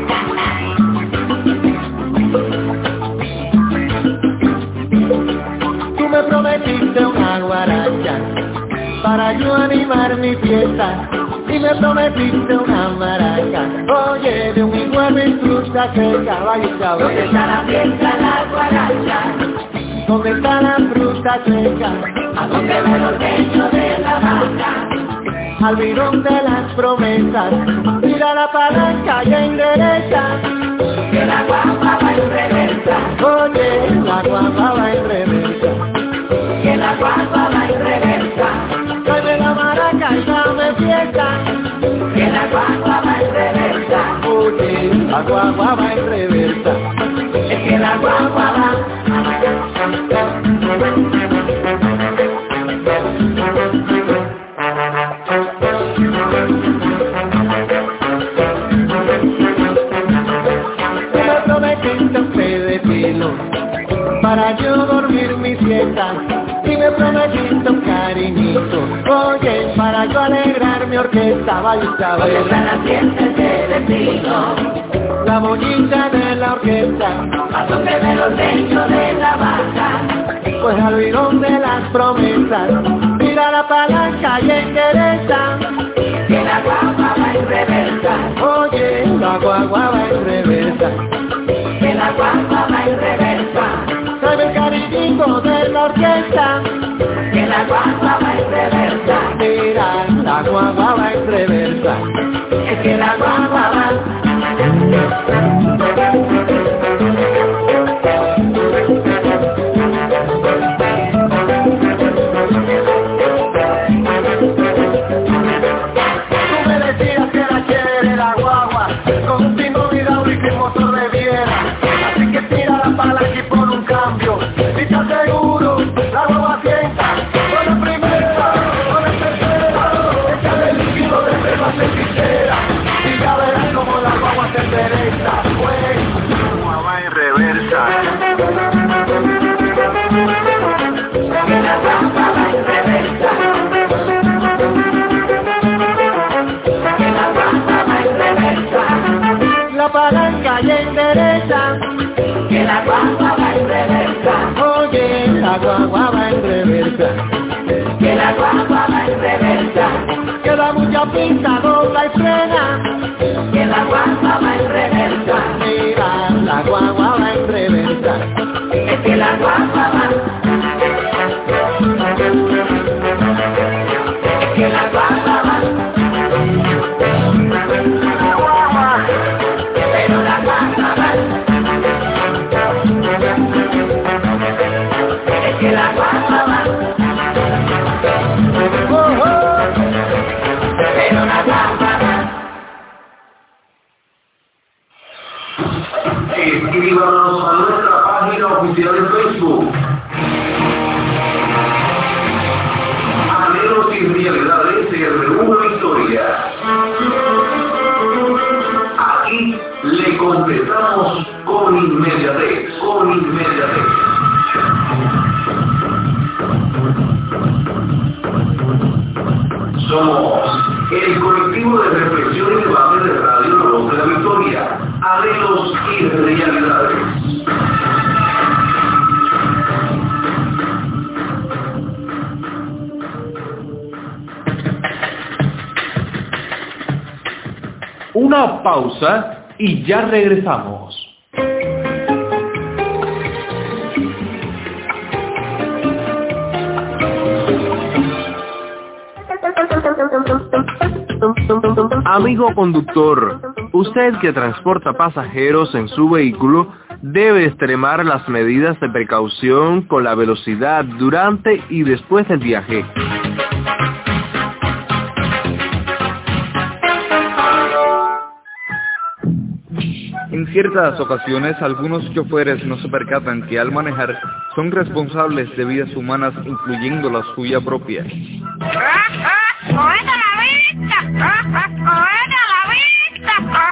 B: Tú me prometiste una guaracha para yo animar mi fiesta, y me prometiste una maraca, oye, de un igual y fruta seca, vaya cabrón. ¿Dónde está la fiesta, la guaracha? ¿Dónde está la fruta seca? ¿A dónde ve los techos de la vaca? Al virón de las promesas, mira la palanca y endereza, que la guapa va en reversa. Oye, la guapa va en reversa, que la guapa va en reversa. Dame la maraca y dame fiesta, que la guagua va en reversa. Oye, la guagua va en reversa, es que la guagua va. Tú me prometiste un fe de pelo para yo dormir mi siesta, y me prometiste un cariñito, oye, para yo alegrar mi orquesta, vaya a ver. ¿Dónde están las fiestas de vecino? La moñita de la orquesta, ¿a dónde ve los techos de la vaca? Pues al virón de las promesas, mira la palanca y endereza, que la guagua va en reversa. Oye, la guagua va en reversa, que la guagua va en reversa. Sabe el cariñito de la orquesta, que la guagua va en reversa. Mira, la guagua va en reversa, es que la guagua va. Tú me decías que era chévere la guagua, con un timón hidráulico y motor de Viera, así que tira la palanca y pon un cambio, y te aseguro, la guagua sienta, con la primera, con la tercera, échale el líquido de crema sincera, y ya verás como la guagua se endereza, pues, la guagua va en reversa. La guagua va en reversa, la guagua va en reversa, la palanca y endereza, que la guagua va en reversa. Oye, la guagua va en reversa, que la guagua va en reversa. Queda mucha pista, dobla y frena, que la guagua va en reversa. Mira, la guagua va en reversa, es que la guagua va. Es que la guagua va. La guagua, pero la guagua va. Es que la guagua va. Oh, oh. Pero la guagua va.
L: Escríbanos a nuestra página oficial de Facebook. Anhelos y realidades. el colectivo de reflexión y debate de Radio La Voz de la Victoria, anhelos y realidades.
E: Una pausa y ya regresamos. Amigo conductor, usted que transporta pasajeros en su vehículo debe extremar las medidas de precaución con la velocidad durante y después del viaje. En ciertas ocasiones, algunos choferes no se percatan que al manejar son responsables de vidas humanas, incluyendo la suya propia.
M: ¡Cógete la vista! ¡Cógete la vista!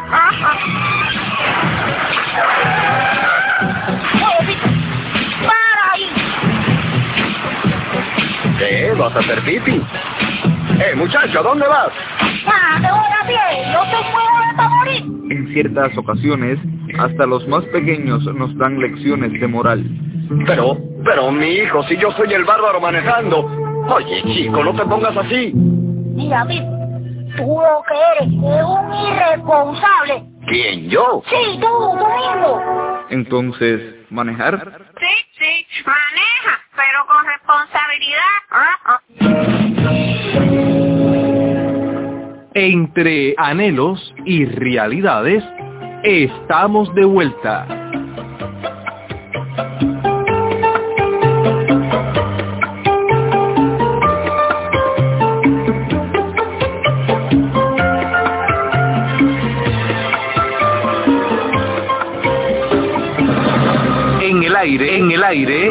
M: ¡Para ahí!
C: ¿Qué? ¿Vas a hacer pipí? Muchacho, ¿dónde vas?
M: ¡Te voy a pie! ¡No te puedo hasta morir!
E: En ciertas ocasiones, hasta los más pequeños nos dan lecciones de moral.
C: Pero mi hijo, si yo soy el bárbaro manejando. Oye, chico, no te pongas así.
M: Mira, David, tú lo que eres es un irresponsable.
C: ¿Quién, yo?
M: Sí, tú mismo.
E: Entonces, ¿manejar?
M: Sí, maneja, pero con responsabilidad.
E: Entre anhelos y realidades, estamos de vuelta. En el aire,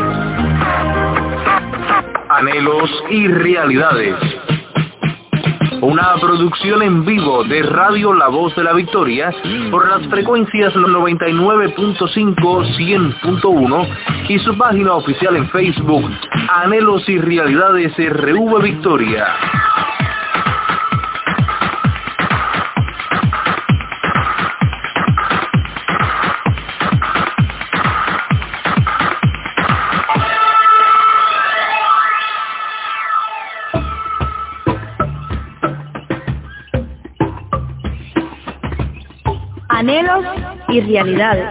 E: anhelos y realidades. Una producción en vivo de Radio La Voz de la Victoria por las frecuencias 99.5, 100.1 y su página oficial en Facebook, Anhelos y Realidades RV Victoria.
A: Anhelos y realidades.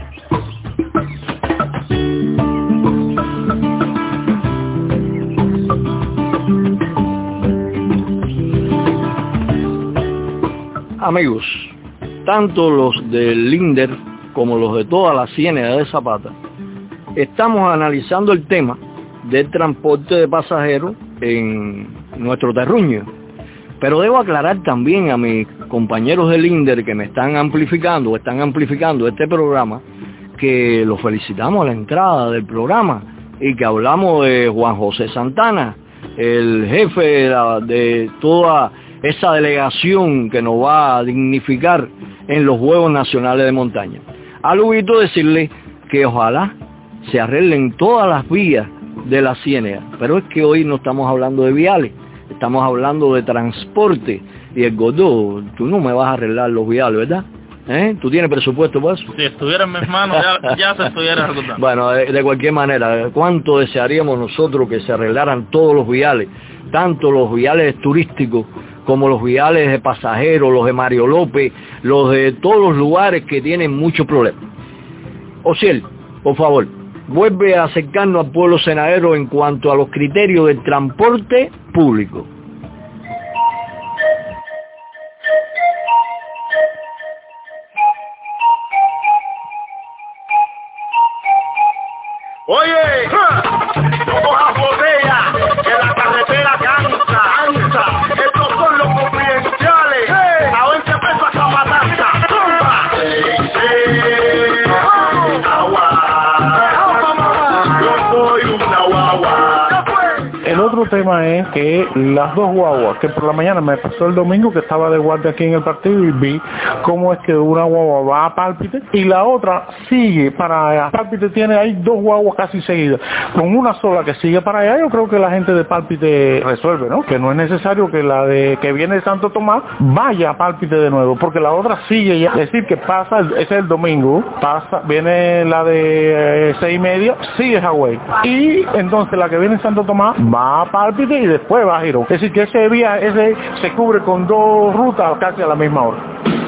C: Amigos, tanto los del Linder como los de toda la Ciénaga de Zapata, estamos analizando el tema del transporte de pasajeros en nuestro terruño. Pero debo aclarar también a mis compañeros del Linder que me están amplificando este programa, que los felicitamos a la entrada del programa y que hablamos de Juan José Santana, el jefe de toda esa delegación que nos va a dignificar en los Juegos Nacionales de Montaña. A Luguito decirle que ojalá se arreglen todas las vías de la Ciénaga, pero es que hoy no estamos hablando de viales, estamos hablando de transporte. Y el Godó, tú no me vas a arreglar los viales, ¿verdad? ¿Tú tienes presupuesto para eso?
K: Si estuviera en mis manos, ya se estuviera arreglando.
C: Bueno, de cualquier manera, ¿cuánto desearíamos nosotros que se arreglaran todos los viales? Tanto los viales turísticos como los viales de pasajeros, los de Mario López, los de todos los lugares que tienen muchos problemas. Ociel, por favor, vuelve a acercarnos al pueblo cenadero en cuanto a los criterios del transporte público.
B: Oye, no cojas botella, que la carretera cansa. Estos son los confidenciales. A 20 pesos esa matanza. ¡Tumba! Agua. Yo soy una guagua.
J: En otro tema es que las dos guaguas, que por la mañana me pasó el domingo que estaba de guardia aquí en el partido y vi cómo es que una guagua va a Pálpite y la otra sigue para allá. Pálpite tiene ahí dos guaguas casi seguidas. Con una sola que sigue para allá, yo creo que la gente de Pálpite resuelve, ¿no? Que no es necesario que la de que viene de Santo Tomás vaya a Pálpite de nuevo, porque la otra sigue ya. Es decir, que pasa, ese es el domingo, pasa, viene la de 6:30, sigue Hawái. Y entonces la que viene de Santo Tomás va a Pálpite y después va a Girón. Es decir, que ese viaje se cubre con dos rutas casi a la misma hora.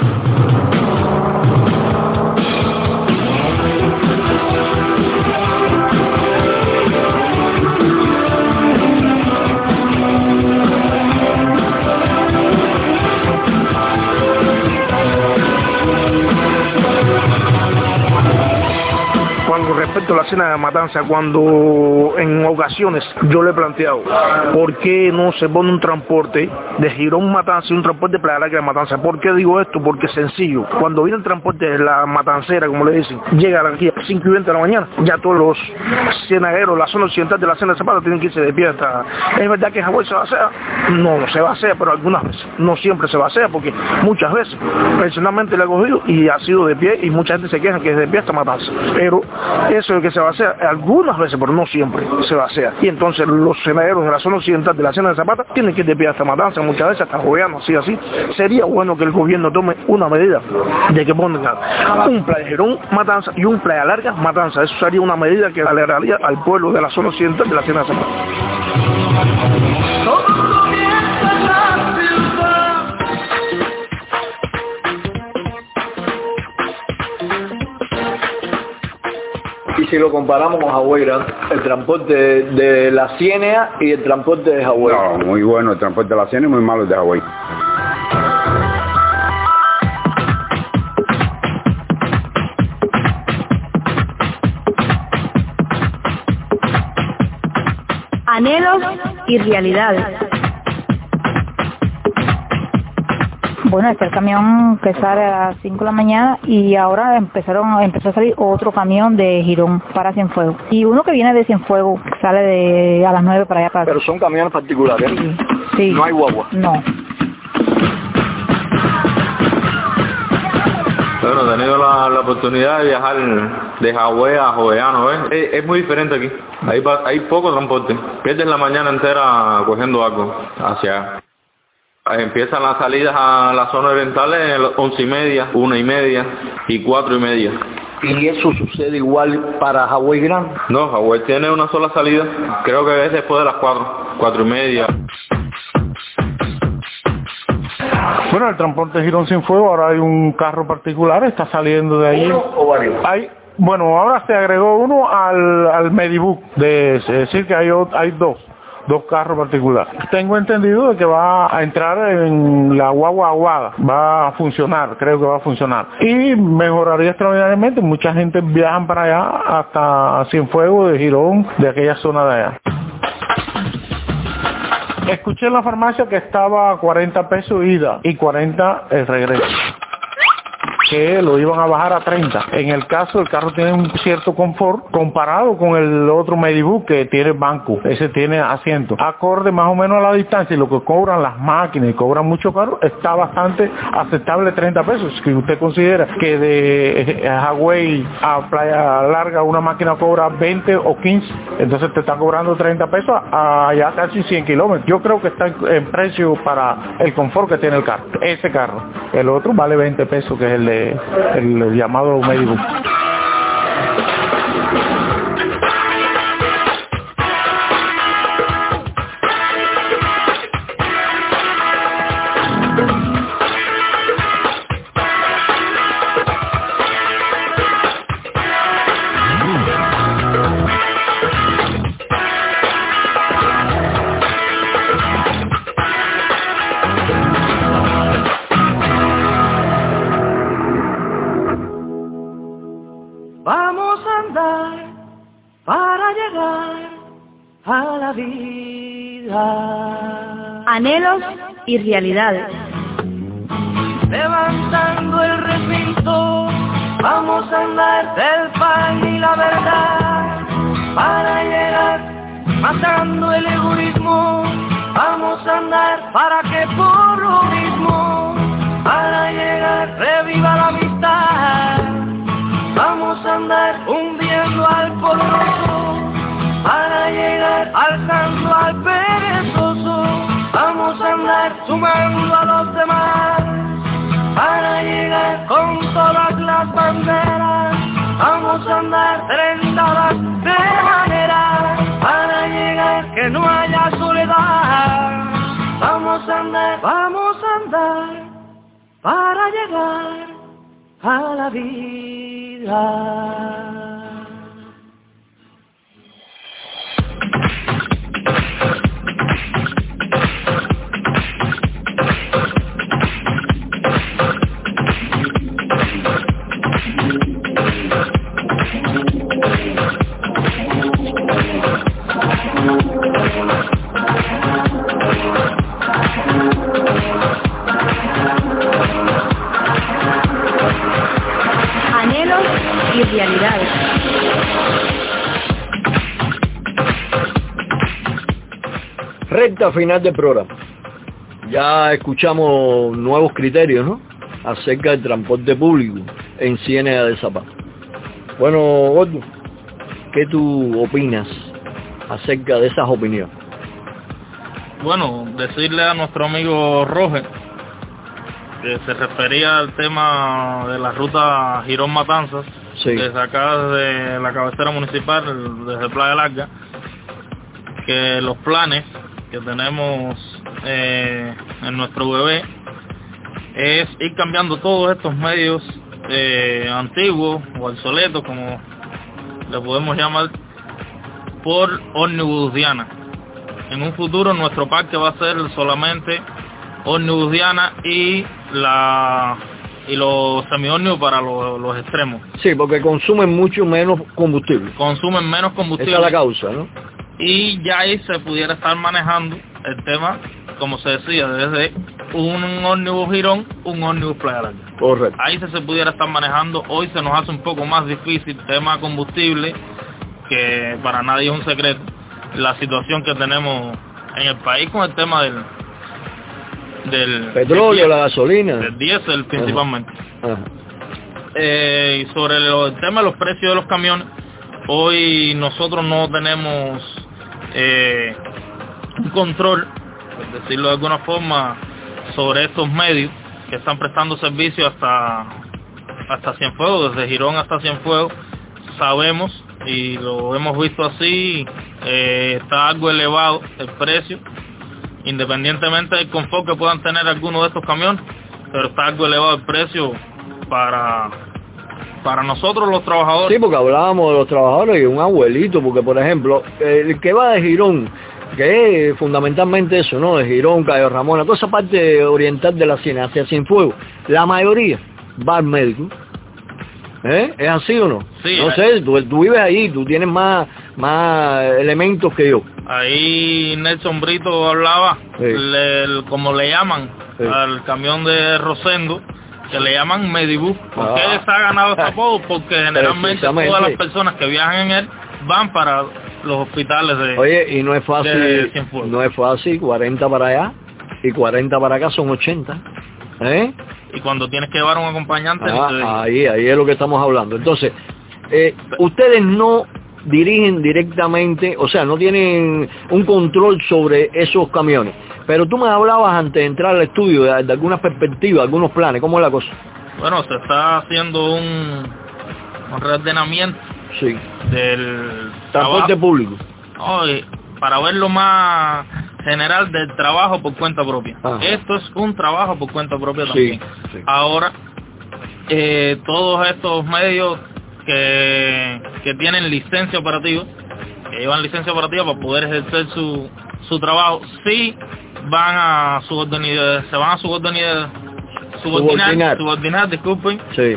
F: Respecto a la cena de matanza, cuando en ocasiones yo le he planteado ¿por qué no se pone un transporte de Girón Matanza y un transporte de Playa Larga de Matanza? ¿Por qué digo esto? Porque es sencillo. Cuando viene el transporte de la matancera, como le dicen, llega aquí a las 5:20 de la mañana, ya todos los cienagueros, la zona occidental de la Cena de Zapata tienen que irse de pie hasta... ¿Es verdad que Hawái se vacía? No se vacía, pero algunas veces. No siempre se vacía, porque muchas veces personalmente le he cogido y ha sido de pie y mucha gente se queja que es de pie hasta Matanza. Pero eso de que se vacía algunas veces, pero no siempre se vacía. Y entonces los cenaderos de la zona occidental de la Cena de Zapata tienen que ir de pie hasta Matanza, muchas veces hasta Joveano, así. Sería bueno que el gobierno tome una medida de que pongan un Playa Girón Matanza y un Playa Larga Matanza. Eso sería una medida que alegraría al pueblo de la zona occidental de la Cena de Zapata.
C: Y si lo comparamos con Hawái, el transporte de la Ciénega y el transporte de Hawái.
H: No, muy bueno el transporte de la Ciénega y muy malo el de Hawái.
A: Anhelos y realidades.
I: Bueno, este el camión que sale a las 5 de la mañana y ahora empezó a salir otro camión de Girón para Cienfuegos. Y uno que viene de Cienfuegos sale a las 9 para allá para...
C: Pero son camiones particulares.
I: Sí.
C: No hay guagua.
I: No.
D: Bueno, he tenido la oportunidad de viajar de Hawái a Joveano, ¿ves? Es muy diferente aquí. Hay poco transporte. Pierdes la mañana entera cogiendo algo hacia allá. Empiezan las salidas a la zona oriental a las 11:30, 1:30 y 4:30.
C: ¿Y eso sucede igual para Hawái Gran?
D: No, Hawái tiene una sola salida. Creo que es después de las 4:30.
J: Bueno, el transporte de Girón Cienfuegos, ahora hay un carro particular, está saliendo de ahí.
C: ¿Uno o varios?
J: Bueno, ahora se agregó uno al Medibuc, es decir que hay dos carros particulares. Tengo entendido de que va a entrar en la guagua Aguada, va a funcionar, creo que va a funcionar. Y mejoraría extraordinariamente, mucha gente viaja para allá hasta Cienfuegos de Girón, de aquella zona de allá. Escuché en la farmacia que estaba a 40 pesos ida y 40 el regreso, que lo iban a bajar a 30. En el caso, el carro tiene un cierto confort comparado con el otro Medibuc que tiene banco, ese tiene asiento. Acorde más o menos a la distancia y lo que cobran las máquinas y cobran mucho caro, está bastante aceptable 30 pesos. Si usted considera que de Hawái a Playa Larga una máquina cobra 20 o 15, entonces te está cobrando 30 pesos allá casi 100 kilómetros. Yo creo que está en precio para el confort que tiene el carro, ese carro. El otro vale 20 pesos, que es el llamado Medibuc.
B: Vamos a andar para llegar a la vida.
A: Anhelos y realidades.
B: Levantando el recinto, vamos a andar del pan y la verdad para llegar matando el egoísmo. Vamos a andar para que por lo mismo, para llegar reviva la amistad. Vamos a andar hundiendo al poderoso, para llegar alzando al perezoso. Vamos a andar sumando a los demás, para llegar con todas las banderas. Vamos a andar trendadas de manera, para llegar que no haya soledad. Vamos a andar para llegar a la vida.
A: Anhelos y realidades.
C: Recta final del programa. Ya escuchamos nuevos criterios, ¿no?, acerca del transporte público en Ciénega de Zapata. Bueno, Gordo, ¿qué tú opinas acerca de esas opiniones?
K: Bueno, decirle a nuestro amigo Roger, que se refería al tema de la ruta Girón-Matanzas,
C: sí,
K: desde acá, desde la cabecera municipal, desde Playa Larga, que los planes que tenemos en nuestro bebé es ir cambiando todos estos medios antiguos o obsoletos, como le podemos llamar, por ómnibus Diana. En un futuro nuestro parque va a ser solamente ómnibus Diana y los semi-ómnibus para los extremos.
C: Sí, porque consumen mucho menos combustible.
K: Consumen menos combustible.
C: Esa es la causa, ¿no?
K: Y ya ahí se pudiera estar manejando el tema, como se decía, desde un ómnibus Girón, un ómnibus Playa Larga.
C: Correcto.
K: Ahí se pudiera estar manejando. Hoy se nos hace un poco más difícil el tema combustible, que para nadie es un secreto la situación que tenemos en el país con el tema del
C: petróleo, la gasolina,
K: del diésel principalmente.
C: Ajá.
K: Y sobre el tema de los precios de los camiones, hoy nosotros no tenemos un control, por decirlo de alguna forma, sobre estos medios que están prestando servicio hasta Cienfuegos, desde Girón hasta Cienfuegos. Sabemos, y lo hemos visto así, está algo elevado el precio, independientemente del confort que puedan tener algunos de estos camiones, pero está algo elevado el precio para nosotros los trabajadores.
C: Sí, porque hablábamos de los trabajadores y un abuelito, porque por ejemplo, el que va de Girón, que es fundamentalmente eso, ¿no?, de Girón, Cayo Ramona, toda esa parte oriental de la Ciénega hacia Cienfuegos, la mayoría va al médico. ¿Es así o no?
K: Sí,
C: no sé, tú vives ahí, tú tienes más elementos que yo.
K: Ahí Nelson Brito hablaba,
C: sí,
K: como le llaman, sí, al camión de Rosendo, que le llaman Medibus. ¿Por qué se ha ganado este apodo? Porque generalmente todas las personas que viajan en él van para los hospitales de...
C: Oye, y no es fácil, 40 para allá y 40 para acá son 80.
K: Y cuando tienes que llevar un acompañante...
C: Ahí es lo que estamos hablando. Entonces, ustedes no dirigen directamente, o sea, no tienen un control sobre esos camiones. Pero tú me hablabas antes de entrar al estudio de algunas perspectivas, algunos planes. ¿Cómo es la cosa?
K: Bueno, se está haciendo un reordenamiento,
C: sí,
K: del
C: transporte público.
K: Para verlo más general, del trabajo por cuenta propia. Ajá. Esto es un trabajo por cuenta propia también. Sí. Ahora, todos estos medios que tienen licencia operativa, que llevan licencia operativa para poder ejercer su trabajo, sí van a subordinar, disculpen,
C: sí,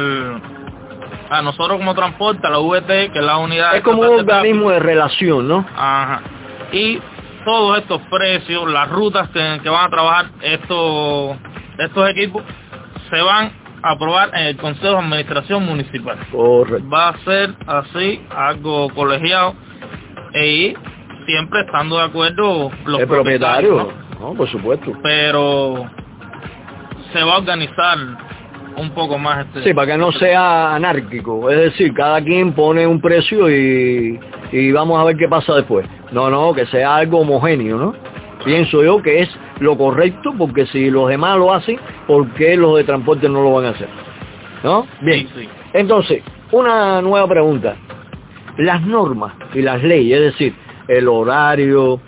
K: a nosotros como transporte, a la VT, que es la unidad...
C: Es como un organismo de relación, ¿no?
K: Ajá. Y todos estos precios, las rutas que van a trabajar estos equipos, se van a aprobar en el Consejo de Administración Municipal.
C: Correcto.
K: Va a ser así, algo colegiado, y siempre estando de acuerdo los
C: el propietario,
K: ¿no?
C: No, por supuesto.
K: Pero se va a organizar un poco más
C: Sí, para que no sea anárquico, es decir, cada quien pone un precio y vamos a ver qué pasa después. No, que sea algo homogéneo, ¿no? Pienso yo que es lo correcto, porque si los demás lo hacen, ¿por qué los de transporte no lo van a hacer? ¿No? Bien,
K: sí.
C: Entonces, una nueva pregunta. Las normas y las leyes, es decir, el horario,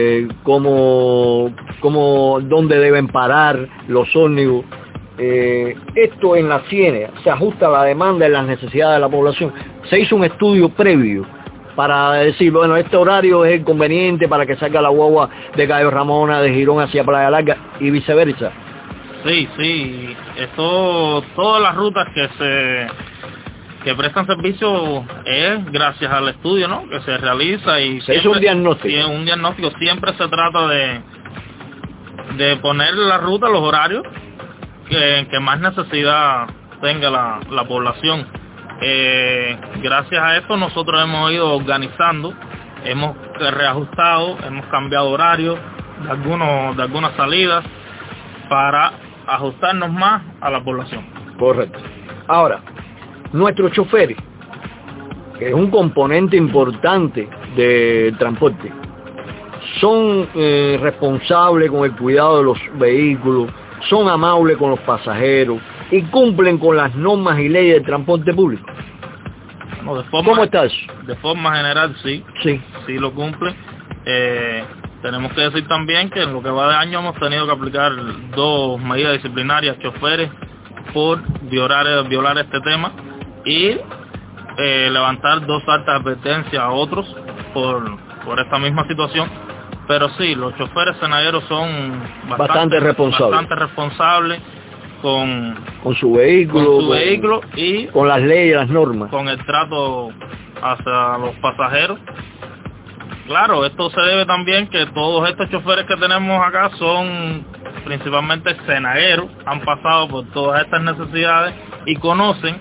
C: dónde deben parar los ómnibus, esto en la Ciénaga se ajusta a la demanda y las necesidades de la población. Se hizo un estudio previo para decir, bueno, este horario es conveniente para que salga la guagua de Cayo Ramona, de Girón hacia Playa Larga y viceversa.
K: Sí, todas las rutas que prestan servicio es gracias al estudio, ¿no? Que se realiza y
C: se hizo un diagnóstico.
K: Sí, un diagnóstico. Siempre se trata de poner la ruta, los horarios que más necesidad tenga la población. Gracias a esto nosotros hemos ido organizando, hemos reajustado, hemos cambiado horarios de algunas salidas para ajustarnos más a la población.
C: Correcto. Ahora, nuestros choferes, que es un componente importante del transporte, son responsables con el cuidado de los vehículos, son amables con los pasajeros y cumplen con las normas y leyes del transporte público.
K: No,
C: ¿Cómo está eso?
K: De forma general sí lo cumplen. Tenemos que decir también que en lo que va de año hemos tenido que aplicar 2 medidas disciplinarias a choferes por violar este tema y levantar 2 altas advertencias a otros por esta misma situación. Pero sí, los choferes cenagueros son bastante responsables con su vehículo y
C: con las leyes, las normas,
K: con el trato hacia los pasajeros. Claro, esto se debe también que todos estos choferes que tenemos acá son principalmente cenagueros, han pasado por todas estas necesidades y conocen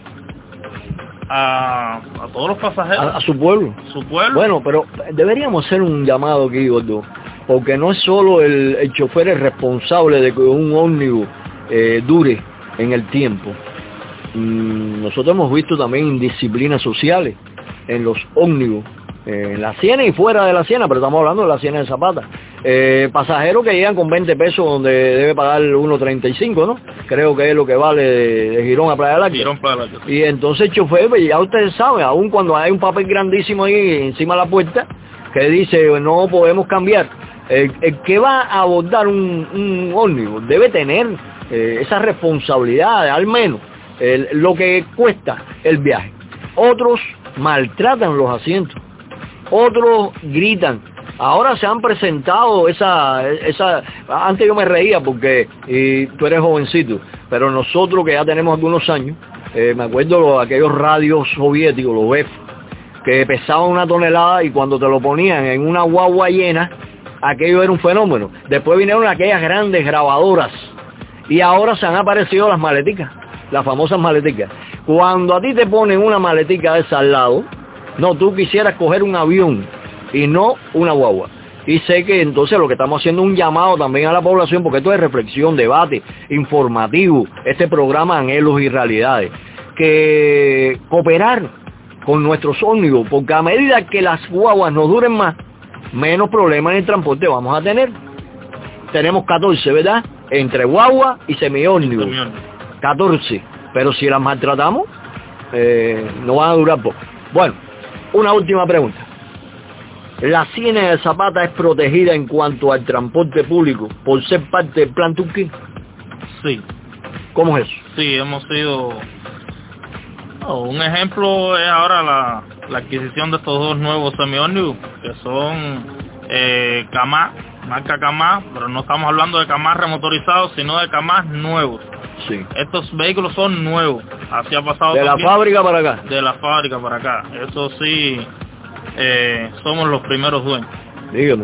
K: a todos los pasajeros.
C: A su pueblo. Bueno, pero deberíamos hacer un llamado aquí, Gordo, porque no es solo el chofer es responsable de que un ómnibus dure en el tiempo. Nosotros hemos visto también indisciplinas sociales en los ómnibus, en la Ciénaga y fuera de la Ciénaga, pero estamos hablando de la Ciénaga de Zapata. Pasajeros que llegan con 20 pesos donde debe pagar 1.35, ¿no? Creo que es lo que vale de Girón a Playa Larga. Y entonces el chofer, pues, ya ustedes saben, aun cuando hay un papel grandísimo ahí encima de la puerta que dice no podemos cambiar, el que va a abordar un ómnibus debe tener esa responsabilidad, al menos lo que cuesta el viaje. Otros maltratan los asientos, otros gritan. Ahora se han presentado antes yo me reía porque tú eres jovencito, pero nosotros que ya tenemos algunos años, me acuerdo de aquellos radios soviéticos, los BEF, que pesaban 1 tonelada y cuando te lo ponían en una guagua llena, aquello era un fenómeno. Después vinieron aquellas grandes grabadoras y ahora se han aparecido las maleticas, las famosas maleticas. Cuando a ti te ponen una maletica de esa al lado, no, tú quisieras coger un avión y no una guagua. Y sé que entonces lo que estamos haciendo es un llamado también a la población, porque esto es reflexión, debate, informativo, este programa Anhelos y Realidades, que cooperar con nuestros ómnibus, porque a medida que las guaguas nos duren más, menos problemas en el transporte vamos a tener. Tenemos 14, ¿verdad? Entre guagua y semi-ómnibus. 14, pero si las maltratamos, no van a durar poco. Bueno, una última pregunta. ¿La Ciénaga de Zapata es protegida en cuanto al transporte público por ser parte del Plan Turquía?
K: Sí.
C: ¿Cómo es eso?
K: Sí, hemos sido... un ejemplo es ahora la adquisición de estos 2 nuevos semi-ómnibus, que son Kamaz, marca Kamaz, pero no estamos hablando de Kamaz remotorizados, sino de Kamaz nuevos.
C: Sí.
K: Estos vehículos son nuevos, así ha pasado
C: de
K: también,
C: la fábrica para acá.
K: De la fábrica para acá, eso sí, somos los primeros dueños.
C: Dígame.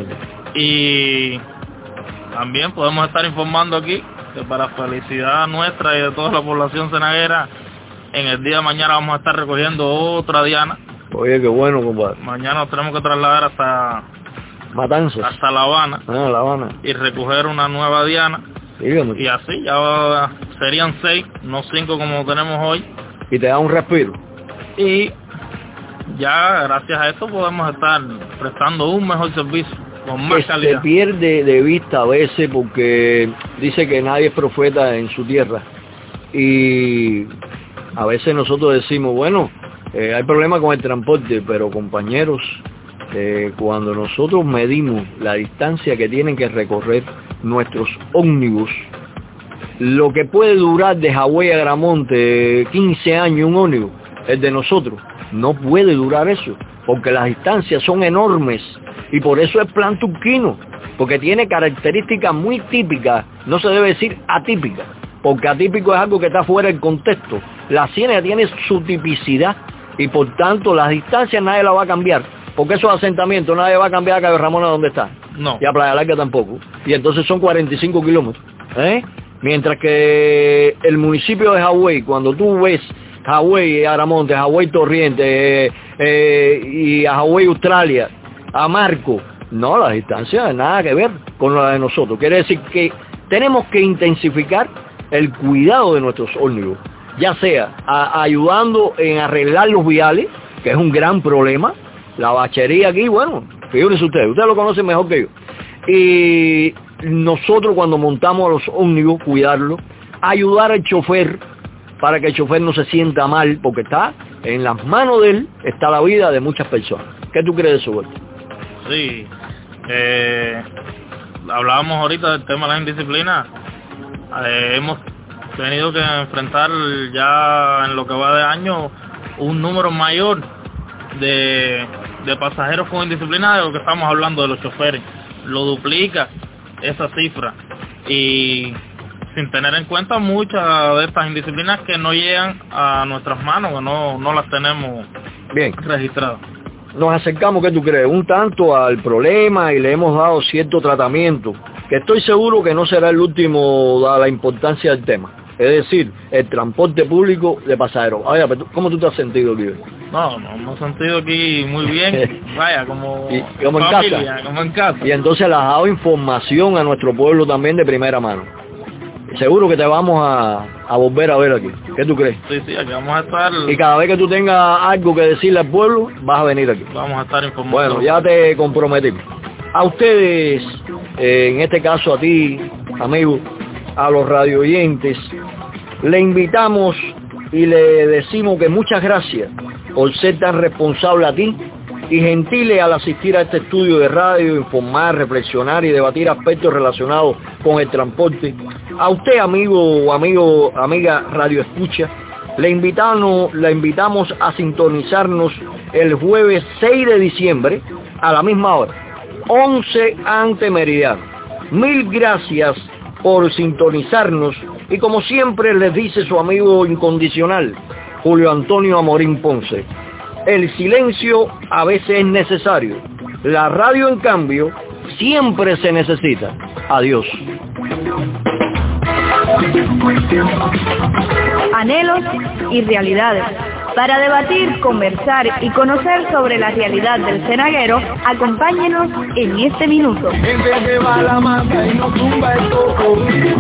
K: Y también podemos estar informando aquí que para felicidad nuestra y de toda la población cenaguera, en el día de mañana vamos a estar recogiendo otra diana.
C: Oye, qué bueno, compadre.
K: Mañana nos tenemos que trasladar hasta
C: Matanzas.
K: hasta La Habana.
C: La Habana.
K: Y recoger una nueva diana.
C: Dígame.
K: Y así ya serían 6, no 5 como tenemos hoy.
C: Y te da un respiro.
K: Y ya gracias a esto podemos estar prestando un mejor servicio, con más calidad.
C: Se pierde de vista a veces porque dice que nadie es profeta en su tierra. Y a veces nosotros decimos, bueno, hay problemas con el transporte, pero compañeros, cuando nosotros medimos la distancia que tienen que recorrer nuestros ómnibus, lo que puede durar de Hawái a Gramonte 15 años un ómnibus, el de nosotros, no puede durar eso, porque las distancias son enormes, y por eso es plan turquino, porque tiene características muy típicas, no se debe decir atípicas, porque atípico es algo que está fuera del contexto. La Ciénaga tiene su tipicidad, y por tanto las distancias nadie la va a cambiar, porque esos asentamientos nadie va a cambiar a Cayo Ramón a donde está,
K: no.
C: Y a Playa Larga tampoco, y entonces son 45 kilómetros, mientras que el municipio de Hawái, cuando tú ves Hawái Aramonte, Hawái Torriente, y a Hawái Australia, a Marco, no, las distancias nada que ver con la de nosotros. Quiere decir que tenemos que intensificar el cuidado de nuestros ómnibus, ya sea ayudando en arreglar los viales, que es un gran problema. La bachería aquí, bueno, fíjense ustedes lo conocen mejor que yo. Y nosotros cuando montamos a los ómnibus, cuidarlo, ayudar al chofer para que el chofer no se sienta mal, porque está en las manos de él, está la vida de muchas personas. ¿Qué tú crees de eso, Walter?
K: Sí, hablábamos ahorita del tema de la indisciplina. Hemos tenido que enfrentar ya en lo que va de año un número mayor de pasajeros con indisciplina de lo que estamos hablando de los choferes. Lo duplica esa cifra, y sin tener en cuenta muchas de estas indisciplinas que no llegan a nuestras manos, que no las tenemos
C: bien
K: registradas.
C: Nos acercamos, ¿qué tú crees? Un tanto al problema, y le hemos dado cierto tratamiento, que estoy seguro que no será el último dada la importancia del tema. Es decir, el transporte público de pasajeros. Oye, ¿cómo tú te has sentido aquí?
K: No, nos hemos sentido aquí muy bien, vaya, como
C: familia,
K: como en casa.
C: Y entonces le has dado información a nuestro pueblo también de primera mano. Seguro que te vamos a volver a ver aquí. ¿Qué tú crees?
K: Sí, aquí vamos a estar.
C: Y cada vez que tú tengas algo que decirle al pueblo, vas a venir aquí.
K: Vamos a estar informando.
C: Bueno, ya te comprometimos. A ustedes, en este caso a ti, amigo, a los radio oyentes, le invitamos y le decimos que muchas gracias por ser tan responsable a ti y gentile al asistir a este estudio de radio, informar, reflexionar y debatir aspectos relacionados con el transporte. A usted, amiga Radio Escucha, le invitamos a sintonizarnos el jueves 6 de diciembre a la misma hora, 11 ante meridiano. Mil gracias por sintonizarnos, y como siempre les dice su amigo incondicional, Julio Antonio Amorín Ponce, el silencio a veces es necesario, la radio en cambio siempre se necesita. Adiós.
A: Anhelos y realidades. Para debatir, conversar y conocer sobre la realidad del cenaguero, acompáñenos en este minuto.
B: Gente que va a la mata y no tumba el coco,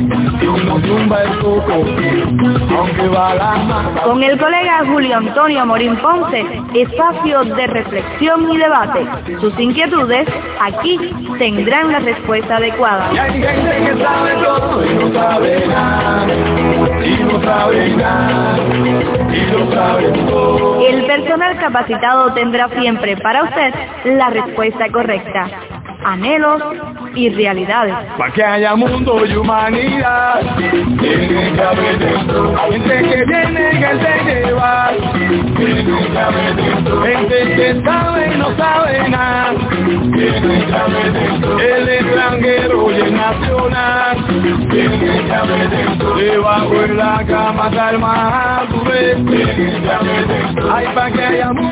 B: aunque va a la mata.
A: Con el colega Julio Antonio Amorín Ponce, espacio de reflexión y debate. Sus inquietudes, aquí tendrán la respuesta adecuada.
B: Y hay gente que sabe todo y no sabe nada, y no sabe nada, y no sabe todo.
A: El personal capacitado tendrá siempre para usted la respuesta correcta. Anhelos y realidades.
B: Para que haya mundo y humanidad, tiene que haber dentro gente que viene y gente que va, tiene que haber dentro gente que sabe y no sabe nada, tiene que haber dentro el extranjero y el nacional, tiene que haber dentro debajo de la cama está el más, tiene que haber dentro. Ay, para que haya mundo